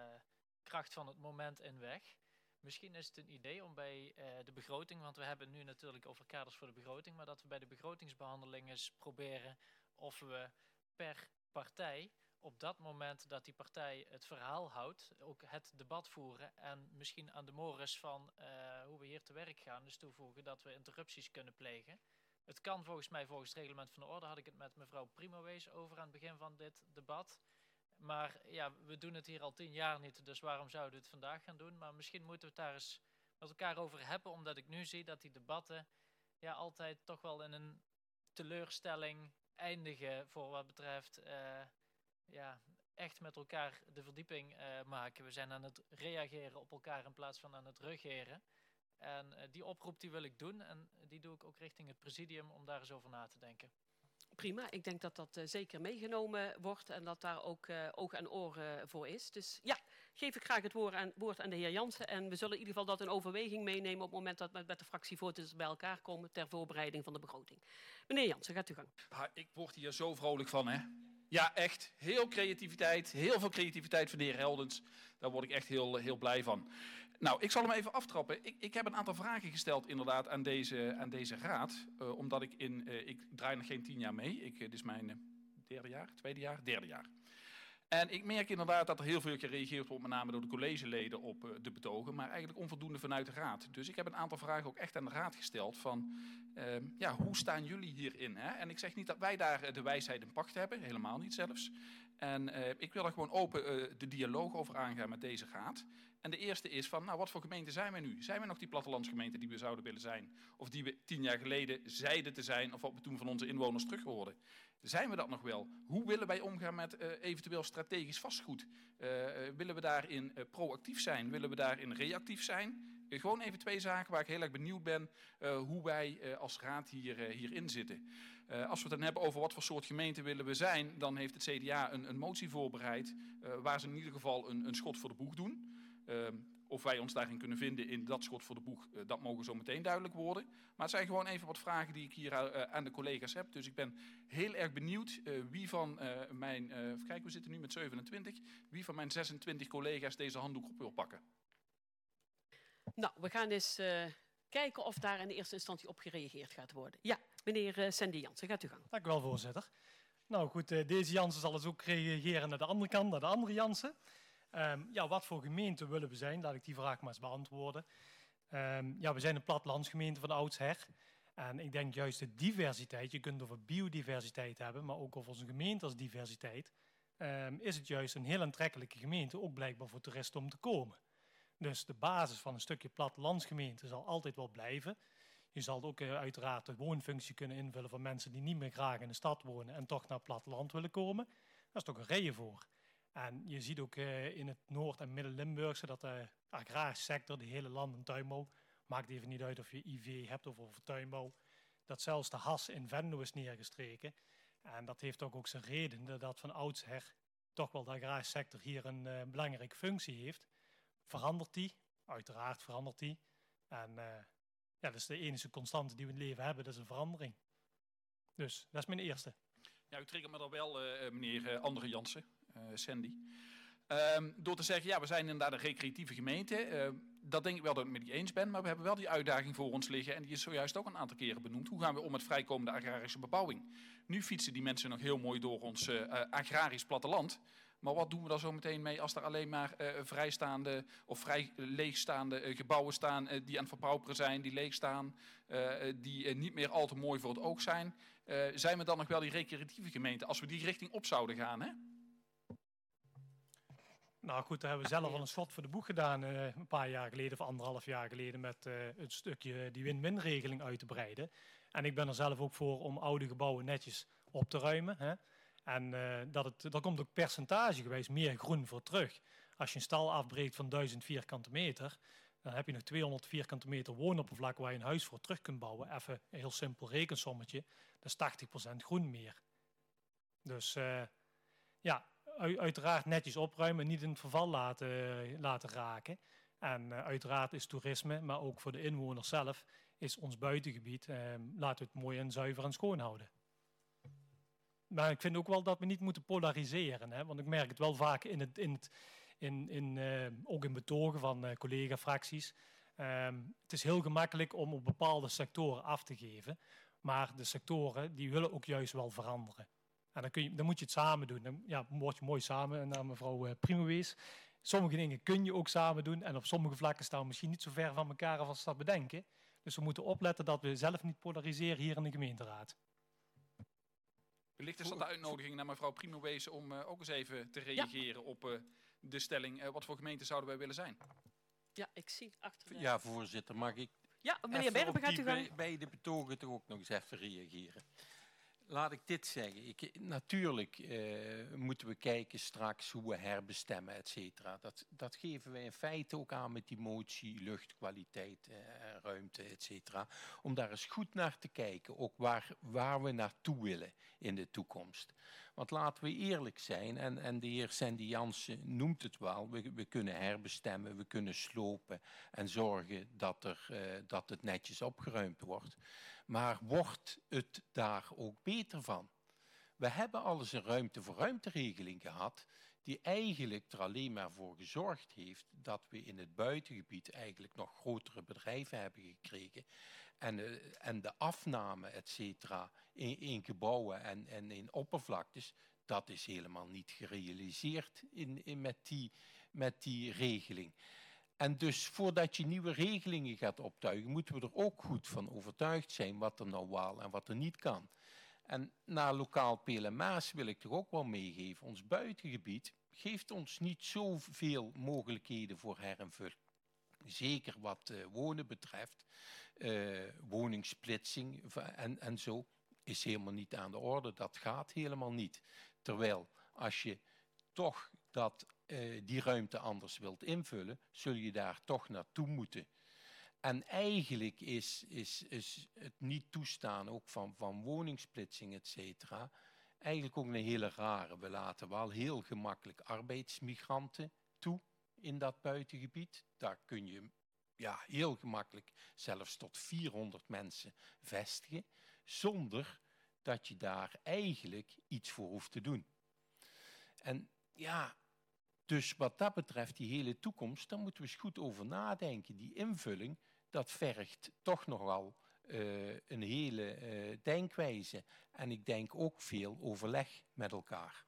kracht van het moment in weg. Misschien is het een idee om bij uh, de begroting, want we hebben het nu natuurlijk over kaders voor de begroting, maar dat we bij de begrotingsbehandeling eens proberen of we per partij op dat moment dat die partij het verhaal houdt, ook het debat voeren en misschien aan de mores van uh, hoe we hier te werk gaan, dus toevoegen dat we interrupties kunnen plegen. Het kan volgens mij, volgens het reglement van de orde, had ik het met mevrouw Primowees over aan het begin van dit debat. Maar ja, we doen het hier al tien jaar niet, dus waarom zouden we het vandaag gaan doen? Maar misschien moeten we het daar eens met elkaar over hebben, omdat ik nu zie dat die debatten ja, altijd toch wel in een teleurstelling eindigen voor wat betreft uh, ja, echt met elkaar de verdieping uh, maken. We zijn aan het reageren op elkaar in plaats van aan het regeren. En uh, die oproep die wil ik doen en die doe ik ook richting het presidium om daar eens over na te denken. Prima, ik denk dat dat uh, zeker meegenomen wordt en dat daar ook uh, oog en oor uh, voor is. Dus ja, geef ik graag het woord aan, woord aan de heer Jansen. En we zullen in ieder geval dat in overweging meenemen op het moment dat we met de fractievoorzitters bij elkaar komen ter voorbereiding van de begroting. Meneer Jansen, gaat u gang. Ah, ik word hier zo vrolijk van, hè. Ja, echt. Heel creativiteit. Heel veel creativiteit van de heer Heldens. Daar word ik echt heel, heel blij van. Nou, ik zal hem even aftrappen. Ik, ik heb een aantal vragen gesteld inderdaad aan deze, aan deze raad. Uh, omdat ik in... Uh, ik draai nog geen tien jaar mee. Ik, uh, dit is mijn uh, derde jaar, tweede jaar, derde jaar. En ik merk inderdaad dat er heel veel gereageerd wordt, met name door de collegeleden, op uh, de betogen. Maar eigenlijk onvoldoende vanuit de raad. Dus ik heb een aantal vragen ook echt aan de raad gesteld. Van, uh, ja, hoe staan jullie hierin? Hè? En ik zeg niet dat wij daar uh, de wijsheid in pacht hebben. Helemaal niet zelfs. En uh, ik wil er gewoon open uh, de dialoog over aangaan met deze raad. En de eerste is van, nou, wat voor gemeente zijn wij nu? Zijn we nog die plattelandsgemeente die we zouden willen zijn? Of die we tien jaar geleden zeiden te zijn, of wat we toen van onze inwoners terug hoorden? Zijn we dat nog wel? Hoe willen wij omgaan met uh, eventueel strategisch vastgoed? Uh, willen we daarin uh, proactief zijn? Willen we daarin reactief zijn? Uh, gewoon even twee zaken waar ik heel erg benieuwd ben uh, hoe wij uh, als raad hier, uh, hierin zitten. Uh, als we het dan hebben over wat voor soort gemeente willen we zijn, dan heeft het C D A een, een motie voorbereid uh, waar ze in ieder geval een, een schot voor de boeg doen. Uh, of wij ons daarin kunnen vinden in dat schot voor de boeg, uh, dat mogen zo meteen duidelijk worden. Maar het zijn gewoon even wat vragen die ik hier uh, aan de collega's heb. Dus ik ben heel erg benieuwd uh, wie van uh, mijn, uh, kijk, we zitten nu met zevenentwintig, wie van mijn zesentwintig collega's deze handdoek op wil pakken. Nou, we gaan eens uh, kijken of daar in de eerste instantie op gereageerd gaat worden. Ja, meneer uh, Sandy Jansen, gaat u gang. Dank u wel, voorzitter. Nou goed, uh, deze Jansen zal dus ook reageren naar de andere kant, naar de andere Jansen. Um, ja, wat voor gemeente willen we zijn? Laat ik die vraag maar eens beantwoorden. Um, ja, we zijn een plattelandsgemeente van oudsher. En ik denk juist de diversiteit, je kunt het over biodiversiteit hebben, maar ook over onze gemeente als diversiteit, um, is het juist een heel aantrekkelijke gemeente, ook blijkbaar voor toeristen om te komen. Dus de basis van een stukje plattelandsgemeente zal altijd wel blijven. Je zal ook uh, uiteraard de woonfunctie kunnen invullen voor mensen die niet meer graag in de stad wonen en toch naar het platteland willen komen. Daar is toch een reden voor. En je ziet ook uh, in het Noord- en Midden-Limburgse dat de agrarische sector, de hele land- en tuinbouw, maakt even niet uit of je I V hebt of over tuinbouw, dat zelfs de has in Venlo is neergestreken. En dat heeft ook, ook zijn reden dat van oudsher toch wel de agrarische sector hier een uh, belangrijke functie heeft. Verandert die? Uiteraard verandert die. En uh, ja, dat is de enige constante die we in het leven hebben, dat is een verandering. Dus dat is mijn eerste. Ja, u triggert me dan wel, uh, meneer uh, Andere Jansen. Uh, Sandy. Um, door te zeggen, ja, we zijn inderdaad een recreatieve gemeente. Uh, dat denk ik wel dat ik het met die eens ben. Maar we hebben wel die uitdaging voor ons liggen. En die is zojuist ook een aantal keren benoemd. Hoe gaan we om met vrijkomende agrarische bebouwing? Nu fietsen die mensen nog heel mooi door ons uh, uh, agrarisch platteland. Maar wat doen we dan zo meteen mee als er alleen maar uh, vrijstaande of vrij leegstaande uh, gebouwen staan uh, die aan het verpauperen zijn, die leegstaan, uh, die uh, niet meer al te mooi voor het oog zijn? Uh, zijn we dan nog wel die recreatieve gemeente als we die richting op zouden gaan, hè? Nou goed, daar hebben we zelf al een schot voor de boeg gedaan uh, een paar jaar geleden of anderhalf jaar geleden met uh, het stukje die win-win regeling uit te breiden. En ik ben er zelf ook voor om oude gebouwen netjes op te ruimen. Hè? En uh, dat het, daar komt ook percentagegewijs meer groen voor terug. Als je een stal afbreekt van duizend vierkante meter, Dan heb je nog tweehonderd vierkante meter woonoppervlak waar je een huis voor terug kunt bouwen. Even een heel simpel rekensommetje. Dat is tachtig procent groen meer. Dus uh, ja, u, uiteraard netjes opruimen, niet in het verval laten, laten raken. En uh, uiteraard is toerisme, maar ook voor de inwoners zelf, is ons buitengebied, uh, laten we het mooi en zuiver en schoon houden. Maar ik vind ook wel dat we niet moeten polariseren. Hè? Want ik merk het wel vaak in het, in het, in, in, uh, ook in betogen van uh, collega-fracties. Um, het is heel gemakkelijk om op bepaalde sectoren af te geven. Maar de sectoren die willen ook juist wel veranderen. En dan, kun je, dan moet je het samen doen. Dan ja, word je mooi samen naar mevrouw uh, Primowees. Sommige dingen kun je ook samen doen. En op sommige vlakken staan we misschien niet zo ver van elkaar af als we dat bedenken. Dus we moeten opletten dat we zelf niet polariseren hier in de gemeenteraad. Wellicht is dat de uitnodiging naar mevrouw Primowees om uh, ook eens even te reageren ja. op uh, de stelling. Uh, wat voor gemeente zouden wij willen zijn? Ja, ik zie achter de... Ja, voorzitter, mag ik ja, meneer Berben gaat u gang. Bij de betogen toch ook nog eens even reageren. Laat ik dit zeggen. Ik, natuurlijk uh, moeten we kijken straks hoe we herbestemmen, et cetera. Dat, dat geven wij in feite ook aan met die motie, luchtkwaliteit, uh, ruimte, et cetera. Om daar eens goed naar te kijken, ook waar, waar we naartoe willen in de toekomst. Want laten we eerlijk zijn, en, en de heer Sandy Jansen noemt het wel, we, we kunnen herbestemmen, we kunnen slopen en zorgen dat, er, uh, dat het netjes opgeruimd wordt. Maar wordt het daar ook beter van? We hebben al eens een ruimte-voor-ruimte-regeling gehad die eigenlijk er alleen maar voor gezorgd heeft dat we in het buitengebied eigenlijk nog grotere bedrijven hebben gekregen. En, uh, en de afname, et cetera, in, in gebouwen en, en in oppervlaktes, dat is helemaal niet gerealiseerd in, in met, die, met die regeling. En dus voordat je nieuwe regelingen gaat optuigen, moeten we er ook goed van overtuigd zijn wat er nou wel en wat er niet kan. En naar lokaal Peel en Maas wil ik toch ook wel meegeven, ons buitengebied geeft ons niet zoveel mogelijkheden voor herinvulling. Zeker wat uh, wonen betreft, uh, woningsplitsing en, en zo is helemaal niet aan de orde. Dat gaat helemaal niet. Terwijl als je toch dat, uh, die ruimte anders wilt invullen, zul je daar toch naartoe moeten. En eigenlijk is, is, is het niet toestaan ook van, van woningsplitsing, et cetera, eigenlijk ook een hele rare. We laten wel heel gemakkelijk arbeidsmigranten toe in dat buitengebied. Daar kun je ja, heel gemakkelijk zelfs tot vierhonderd mensen vestigen, zonder dat je daar eigenlijk iets voor hoeft te doen. En ja, dus wat dat betreft, die hele toekomst, daar moeten we eens goed over nadenken. Die invulling, dat vergt toch nogal uh, een hele uh, denkwijze. En ik denk ook veel overleg met elkaar.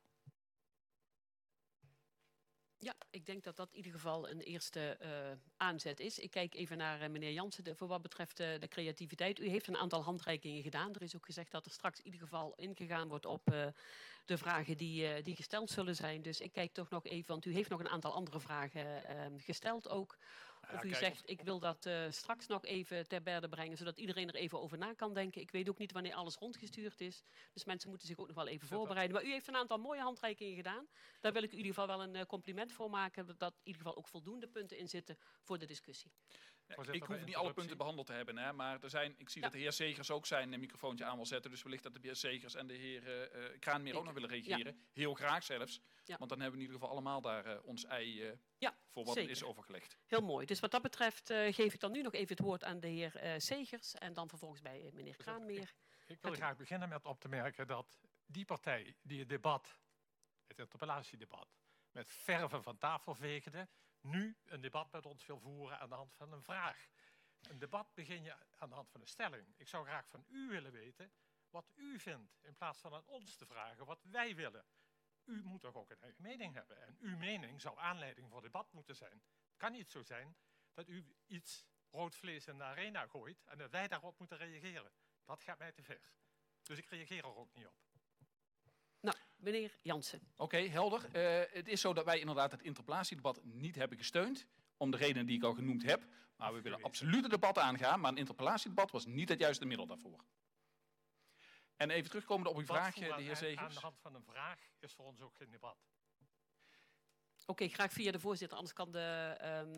Ja, ik denk dat dat in ieder geval een eerste uh, aanzet is. Ik kijk even naar uh, meneer Jansen de, voor wat betreft uh, de creativiteit. U heeft een aantal handreikingen gedaan. Er is ook gezegd dat er straks in ieder geval ingegaan wordt op uh, de vragen die, uh, die gesteld zullen zijn. Dus ik kijk toch nog even, want u heeft nog een aantal andere vragen uh, gesteld ook. Of ja, u kijk, zegt, ik wil dat uh, straks nog even ter berde brengen, zodat iedereen er even over na kan denken. Ik weet ook niet wanneer alles rondgestuurd is. Dus mensen moeten zich ook nog wel even voorbereiden. Maar u heeft een aantal mooie handreikingen gedaan. Daar wil ik u in ieder geval wel een uh, compliment voor maken. Dat in ieder geval ook voldoende punten in zitten voor de discussie. Ja, ik hoef niet alle punten behandeld te hebben, hè, maar er zijn, ik zie ja. dat de heer Segers ook zijn microfoontje aan wil zetten. Dus wellicht dat de heer Segers en de heer uh, Kraanmeer ook nog willen reageren. Ja. Heel graag zelfs. Ja. Want dan hebben we in ieder geval allemaal daar uh, ons ei uh, ja, voor wat zeker. Het is overgelegd. Heel mooi. Dus wat dat betreft uh, geef ik dan nu nog even het woord aan de heer uh, Segers. En dan vervolgens bij uh, meneer Kraanmeer. Ik, ik wil graag beginnen met op te merken dat die partij die het debat, het interpellatiedebat, met verven van tafel veegde, nu een debat met ons wil voeren aan de hand van een vraag. Een debat begin je aan de hand van een stelling. Ik zou graag van u willen weten wat u vindt, in plaats van aan ons te vragen wat wij willen. U moet toch ook een eigen mening hebben. En uw mening zou aanleiding voor debat moeten zijn. Het kan niet zo zijn dat u iets rood vlees in de arena gooit en dat wij daarop moeten reageren. Dat gaat mij te ver. Dus ik reageer er ook niet op. Nou, meneer Jansen. Oké, okay, helder. Uh, het is zo dat wij inderdaad het interpellatiedebat niet hebben gesteund. Om de redenen die ik al genoemd heb. Maar we willen absoluut het debat aangaan. Maar een interpellatiedebat was niet het juiste middel daarvoor. En even terugkomend op uw vraag, de heer Segers. Aan de hand van een vraag is voor ons ook geen debat. Oké, okay, graag via de voorzitter. Anders kan de um,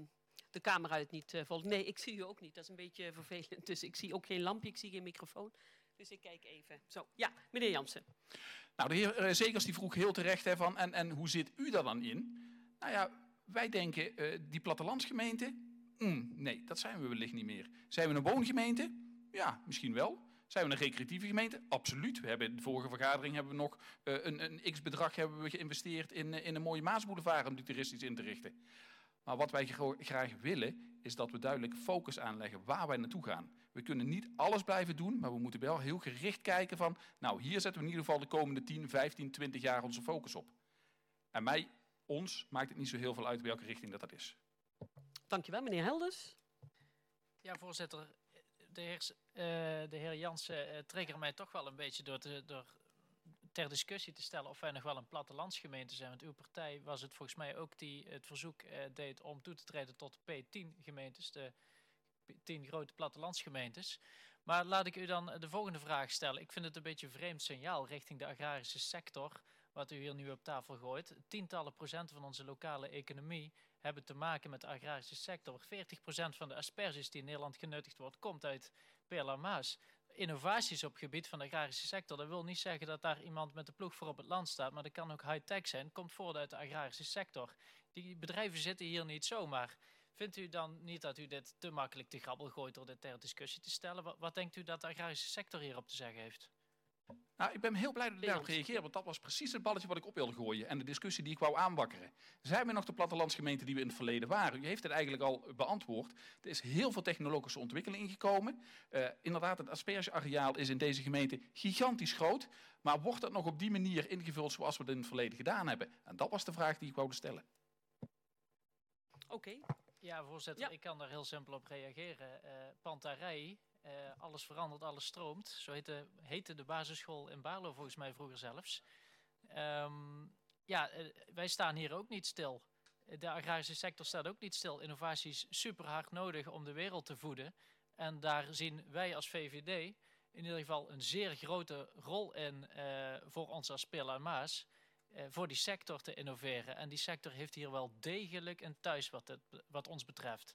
de camera het niet uh, volgt. Nee, ik zie u ook niet. Dat is een beetje vervelend. Dus ik zie ook geen lampje, ik zie geen microfoon. Dus ik kijk even. Zo, ja, meneer Jansen. Nou, de heer uh, Zegers die vroeg heel terecht hè, van, en, en hoe zit u daar dan in? Nou ja, wij denken, uh, die plattelandsgemeente, mm, nee, dat zijn we wellicht niet meer. Zijn we een woongemeente? Ja, misschien wel. Zijn we een recreatieve gemeente? Absoluut. We hebben in de vorige vergadering hebben we nog uh, een, een x-bedrag hebben we geïnvesteerd in, uh, in een mooie Maasboulevard om die toeristisch in te richten. Maar wat wij graag willen, is dat we duidelijk focus aanleggen waar wij naartoe gaan. We kunnen niet alles blijven doen, maar we moeten wel heel gericht kijken van, nou, hier zetten we in ieder geval de komende tien, vijftien, twintig jaar onze focus op. En mij, ons, maakt het niet zo heel veel uit welke richting dat dat is. Dankjewel, meneer Helders. Ja, voorzitter. De heer, uh, de heer Jansen uh, triggerde mij toch wel een beetje door, te, door ter discussie te stellen of wij nog wel een plattelandsgemeente zijn. Want uw partij was het volgens mij ook die het verzoek uh, deed om toe te treden tot de P tien gemeentes, de tien grote plattelandsgemeentes. Maar laat ik u dan de volgende vraag stellen. Ik vind het een beetje een vreemd signaal richting de agrarische sector, wat u hier nu op tafel gooit. Tientallen procent van onze lokale economie hebben te maken met de agrarische sector. veertig procent van de asperges die in Nederland genuttigd wordt, komt uit Peerlaar-Maas. Innovaties op het gebied van de agrarische sector, dat wil niet zeggen dat daar iemand met de ploeg voor op het land staat, maar dat kan ook high-tech zijn, komt voort uit de agrarische sector. Die bedrijven zitten hier niet zomaar. Vindt u dan niet dat u dit te makkelijk te grabbel gooit door dit ter discussie te stellen? Wat, wat denkt u dat de agrarische sector hierop te zeggen heeft? Nou, ik ben heel blij dat u daarop reageert, want dat was precies het balletje wat ik op wilde gooien en de discussie die ik wou aanwakkeren. Zijn we nog de plattelandsgemeente die we in het verleden waren? U heeft het eigenlijk al beantwoord. Er is heel veel technologische ontwikkeling gekomen. Uh, inderdaad, het aspergeareaal is in deze gemeente gigantisch groot, maar wordt dat nog op die manier ingevuld zoals we het in het verleden gedaan hebben? En dat was de vraag die ik wou stellen. Oké. Okay. Ja, voorzitter, ja. Ik kan daar heel simpel op reageren. Uh, Pantarij, uh, alles verandert, alles stroomt. Zo heette, heette de basisschool in Baarlo volgens mij vroeger zelfs. Um, ja, uh, wij staan hier ook niet stil. De agrarische sector staat ook niet stil. Innovatie is super hard nodig om de wereld te voeden. En daar zien wij als V V D in ieder geval een zeer grote rol in uh, voor ons als Peerlaar-Maas. Uh, voor die sector te innoveren. En die sector heeft hier wel degelijk een thuis wat, het, wat ons betreft.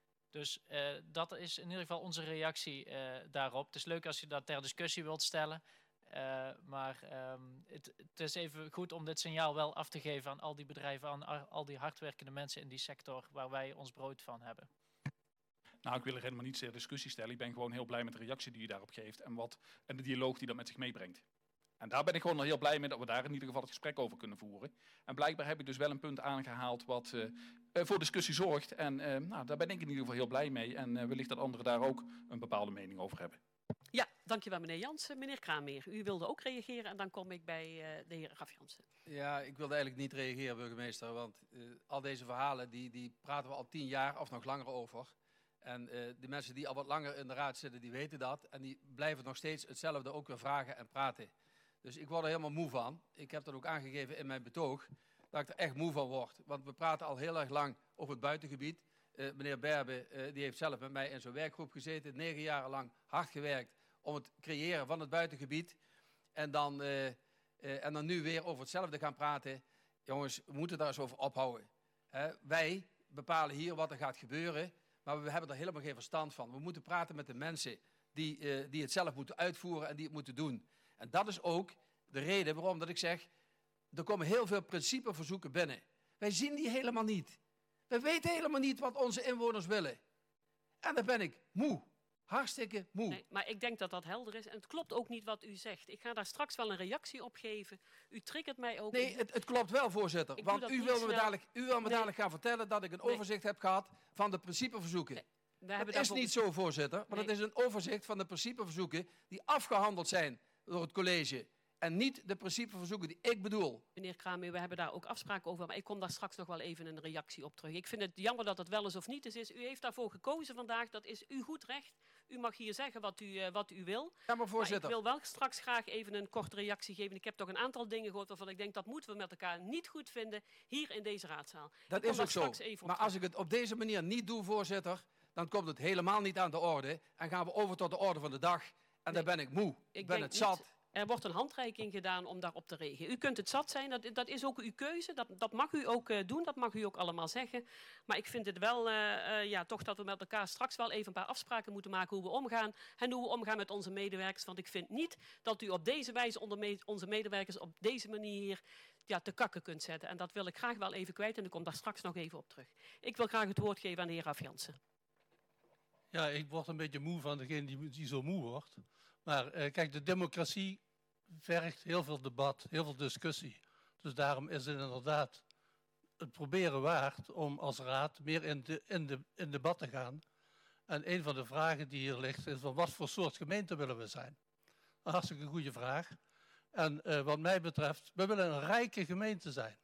Dus uh, dat is in ieder geval onze reactie uh, daarop. Het is leuk als je dat ter discussie wilt stellen. Uh, maar um, het, het is even goed om dit signaal wel af te geven aan al die bedrijven, aan al die hardwerkende mensen in die sector waar wij ons brood van hebben. Nou, ik wil er helemaal niet ter discussie stellen. Ik ben gewoon heel blij met de reactie die je daarop geeft en, wat, en de dialoog die dat met zich meebrengt. En daar ben ik gewoon heel blij mee dat we daar in ieder geval het gesprek over kunnen voeren. En blijkbaar heb ik dus wel een punt aangehaald wat uh, voor discussie zorgt. En uh, nou, daar ben ik in ieder geval heel blij mee. En uh, wellicht dat anderen daar ook een bepaalde mening over hebben. Ja, dankjewel meneer Jansen. Meneer Kramer, u wilde ook reageren en dan kom ik bij uh, de heer Raf Jansen. Ja, ik wilde eigenlijk niet reageren, burgemeester. Want uh, al deze verhalen, die, die praten we al tien jaar of nog langer over. En uh, de mensen die al wat langer in de raad zitten, die weten dat. En die blijven nog steeds hetzelfde ook weer vragen en praten. Dus ik word er helemaal moe van. Ik heb dat ook aangegeven in mijn betoog, dat ik er echt moe van word. Want we praten al heel erg lang over het buitengebied. Uh, meneer Berbe, uh, die heeft zelf met mij in zo'n werkgroep gezeten, negen jaar lang hard gewerkt om het creëren van het buitengebied. En dan, uh, uh, en dan nu weer over hetzelfde gaan praten. Jongens, we moeten daar eens over ophouden. Uh, wij bepalen hier wat er gaat gebeuren, maar we hebben er helemaal geen verstand van. We moeten praten met de mensen die, uh, die het zelf moeten uitvoeren en die het moeten doen. En dat is ook de reden waarom dat ik zeg, er komen heel veel principeverzoeken binnen. Wij zien die helemaal niet. Wij weten helemaal niet wat onze inwoners willen. En dan ben ik moe. Hartstikke moe. Nee, maar ik denk dat dat helder is. En het klopt ook niet wat u zegt. Ik ga daar straks wel een reactie op geven. U triggert mij ook. Nee, het, het klopt wel, voorzitter. Want u wil, me dadelijk, u wil me nee. dadelijk gaan vertellen dat ik een nee. overzicht heb gehad van de principeverzoeken. Nee. We dat is niet zo, voorzitter. Maar nee. het is een overzicht van de principeverzoeken die afgehandeld zijn door het college. En niet de principeverzoeken die ik bedoel. Meneer Kramer, we hebben daar ook afspraken over, maar ik kom daar straks nog wel even een reactie op terug. Ik vind het jammer dat het wel is of niet is. is. U heeft daarvoor gekozen vandaag, dat is uw goed recht. U mag hier zeggen wat u, uh, wat u wil. Ja, maar voorzitter. Maar ik wil wel straks graag even een korte reactie geven. Ik heb toch een aantal dingen gehoord waarvan ik denk dat moeten we met elkaar niet goed vinden hier in deze raadzaal. Dat is ook zo. Maar als ik het op deze manier niet doe, voorzitter, dan komt het helemaal niet aan de orde. En gaan we over tot de orde van de dag. En nee, dan ben ik moe. Ik ben het zat. Er wordt een handreiking gedaan om daarop te reageren. U kunt het zat zijn, dat, dat is ook uw keuze. Dat, dat mag u ook uh, doen, dat mag u ook allemaal zeggen. Maar ik vind het wel, uh, uh, ja, toch dat we met elkaar straks wel even een paar afspraken moeten maken hoe we omgaan. En hoe we omgaan met onze medewerkers. Want ik vind niet dat u op deze wijze onder me onze medewerkers op deze manier ja, te kakken kunt zetten. En dat wil ik graag wel even kwijt en ik kom daar straks nog even op terug. Ik wil graag het woord geven aan de heer Afjansen. Ja, ik word een beetje moe van degene die, die zo moe wordt. Maar uh, kijk, de democratie vergt heel veel debat, heel veel discussie. Dus daarom is het inderdaad het proberen waard om als raad meer in, de, in, de, in debat te gaan. En een van de vragen die hier ligt is van wat voor soort gemeente willen we zijn? Een hartstikke goede vraag. En uh, wat mij betreft, we willen een rijke gemeente zijn.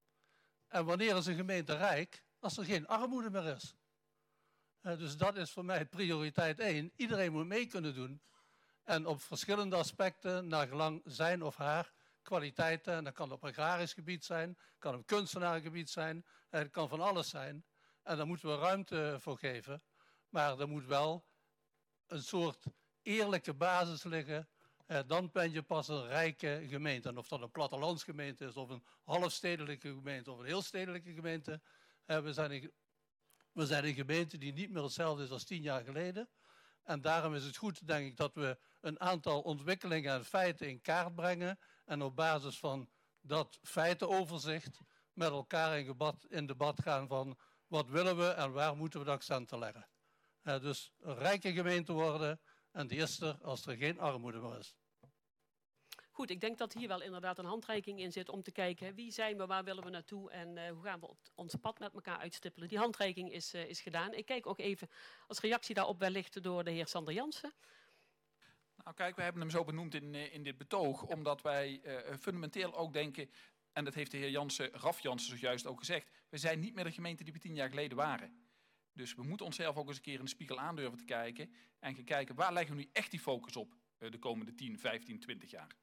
En wanneer is een gemeente rijk? Als er geen armoede meer is. Uh, dus dat is voor mij prioriteit één. Iedereen moet mee kunnen doen. En op verschillende aspecten, naar gelang zijn of haar kwaliteiten. En dat kan op agrarisch gebied zijn, kan op kunstenaargebied zijn. Het kan van alles zijn. En daar moeten we ruimte voor geven. Maar er moet wel een soort eerlijke basis liggen. Uh, dan ben je pas een rijke gemeente. En of dat een plattelandsgemeente is, of een halfstedelijke gemeente, of een heel stedelijke gemeente. Uh, we, zijn een, we zijn een gemeente die niet meer hetzelfde is als tien jaar geleden. En daarom is het goed, denk ik, dat we een aantal ontwikkelingen en feiten in kaart brengen. En op basis van dat feitenoverzicht met elkaar in debat, in debat gaan van wat willen we en waar moeten we de accenten leggen. Uh, dus een rijke gemeente worden en die is er als er geen armoede meer is. Goed, ik denk dat hier wel inderdaad een handreiking in zit om te kijken hè, wie zijn we, waar willen we naartoe en uh, hoe gaan we op ons pad met elkaar uitstippelen. Die handreiking is, uh, is gedaan. Ik kijk ook even als reactie daarop wellicht door de heer Sander Jansen. Nou kijk, we hebben hem zo benoemd in, in dit betoog, omdat wij uh, fundamenteel ook denken, en dat heeft de heer Jansen, Raf Jansen zojuist ook gezegd, we zijn niet meer de gemeente die we tien jaar geleden waren. Dus we moeten onszelf ook eens een keer in de spiegel aandurven te kijken en gaan kijken waar leggen we nu echt die focus op uh, de komende tien, vijftien, twintig jaar.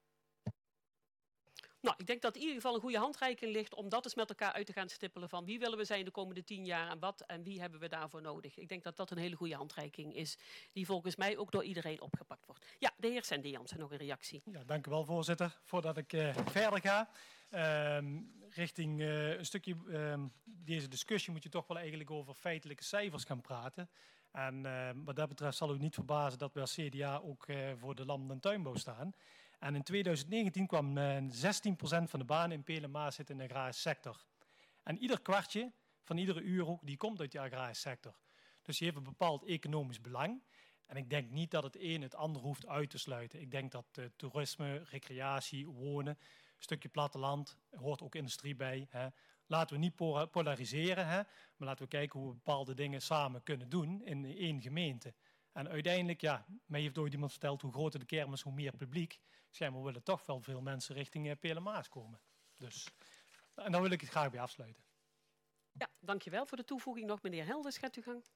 Nou, ik denk dat in ieder geval een goede handreiking ligt om dat eens met elkaar uit te gaan stippelen van wie willen we zijn de komende tien jaar en wat en wie hebben we daarvoor nodig. Ik denk dat dat een hele goede handreiking is die volgens mij ook door iedereen opgepakt wordt. Ja, de heer Sandy Jansen, nog een reactie. Ja, dank u wel, voorzitter. Voordat ik uh, verder ga, um, richting uh, een stukje um, deze discussie moet je toch wel eigenlijk over feitelijke cijfers gaan praten. En uh, wat dat betreft zal u niet verbazen dat we als C D A ook uh, voor de land- en tuinbouw staan. En in twintig negentien kwam uh, zestien procent van de banen in Peel en Maas zitten in de agrarische sector. En ieder kwartje van iedere euro die komt uit de agrarische sector. Dus die heeft een bepaald economisch belang. En ik denk niet dat het een het ander hoeft uit te sluiten. Ik denk dat uh, toerisme, recreatie, wonen, een stukje platteland, hoort ook industrie bij. Hè. Laten we niet polariseren, hè, maar laten we kijken hoe we bepaalde dingen samen kunnen doen in één gemeente. En uiteindelijk, ja, mij heeft ooit iemand verteld hoe groter de kermis, hoe meer publiek. Schijnbaar willen toch wel veel mensen richting uh, Peel en Maas komen. Dus, en daar wil ik het graag bij afsluiten. Ja, dankjewel voor de toevoeging nog. Meneer Helders, gaat u gang.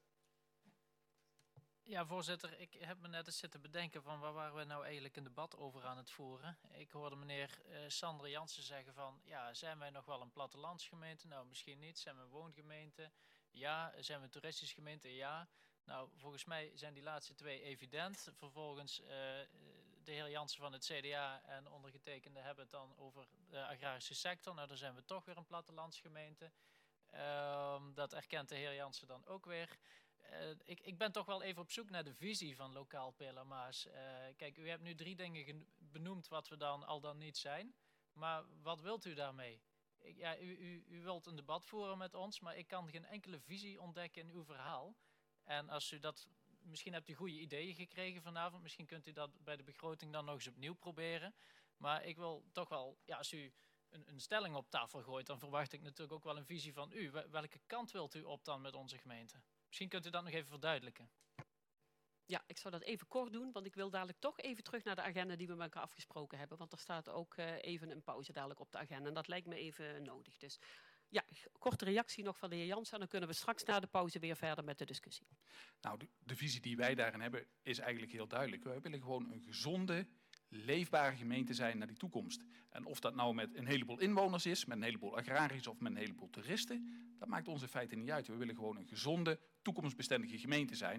Ja, voorzitter, ik heb me net eens zitten bedenken van waar waren we nou eigenlijk een debat over aan het voeren. Ik hoorde meneer uh, Sander Jansen zeggen van, ja, zijn wij nog wel een plattelandsgemeente? Nou, misschien niet. Zijn we een woongemeente? Ja. Zijn we een toeristische gemeente? Ja. Nou, volgens mij zijn die laatste twee evident. Vervolgens, uh, de heer Jansen van het C D A en ondergetekende hebben het dan over de agrarische sector. Nou, dan zijn we toch weer een plattelandsgemeente. Uh, dat erkent de heer Jansen dan ook weer. Uh, ik, ik ben toch wel even op zoek naar de visie van lokaal Peel en Maas. Uh, kijk, u hebt nu drie dingen benoemd wat we dan al dan niet zijn. Maar wat wilt u daarmee? Ik, ja, u, u, u wilt een debat voeren met ons, maar ik kan geen enkele visie ontdekken in uw verhaal. En als u dat, misschien hebt u goede ideeën gekregen vanavond, misschien kunt u dat bij de begroting dan nog eens opnieuw proberen. Maar ik wil toch wel, ja, als u een, een stelling op tafel gooit, dan verwacht ik natuurlijk ook wel een visie van u. Welke kant wilt u op dan met onze gemeente? Misschien kunt u dat nog even verduidelijken. Ja, ik zou dat even kort doen, want ik wil dadelijk toch even terug naar de agenda die we met elkaar afgesproken hebben. Want er staat ook uh, even een pauze dadelijk op de agenda en dat lijkt me even nodig. Dus ja, korte reactie nog van de heer Jansen en dan kunnen we straks na de pauze weer verder met de discussie. Nou, de, de visie die wij daarin hebben is eigenlijk heel duidelijk. Wij willen gewoon een gezonde, leefbare gemeente zijn naar die toekomst. En of dat nou met een heleboel inwoners is, met een heleboel agrariërs of met een heleboel toeristen, dat maakt ons in feite niet uit. We willen gewoon een gezonde, toekomstbestendige gemeente zijn,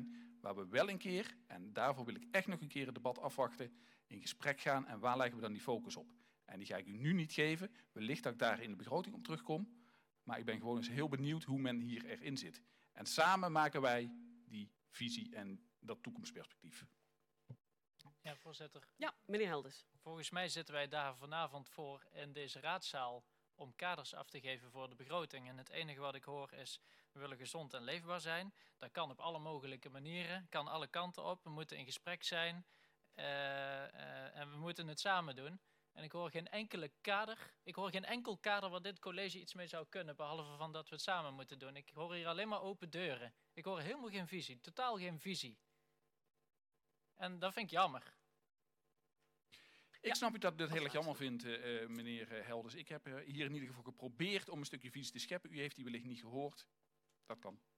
waar we wel een keer, en daarvoor wil ik echt nog een keer het debat afwachten, in gesprek gaan en waar leggen we dan die focus op. En die ga ik u nu niet geven, wellicht dat ik daar in de begroting op terugkom, maar ik ben gewoon eens heel benieuwd hoe men hier erin zit. En samen maken wij die visie en dat toekomstperspectief. Ja, voorzitter. Ja, meneer Helders. Volgens mij zitten wij daar vanavond voor in deze raadzaal om kaders af te geven voor de begroting. En het enige wat ik hoor is, we willen gezond en leefbaar zijn. Dat kan op alle mogelijke manieren, kan alle kanten op. We moeten in gesprek zijn uh, uh, en we moeten het samen doen. En ik hoor geen enkele kader, ik hoor geen enkel kader waar dit college iets mee zou kunnen, behalve van dat we het samen moeten doen. Ik hoor hier alleen maar open deuren. Ik hoor helemaal geen visie, totaal geen visie. En dat vind ik jammer. Ik ja. snap u dat u dat heel erg jammer vindt, uh, meneer Helders. Ik heb uh, hier in ieder geval geprobeerd om een stukje visie te scheppen. U heeft die wellicht niet gehoord. Dat kan.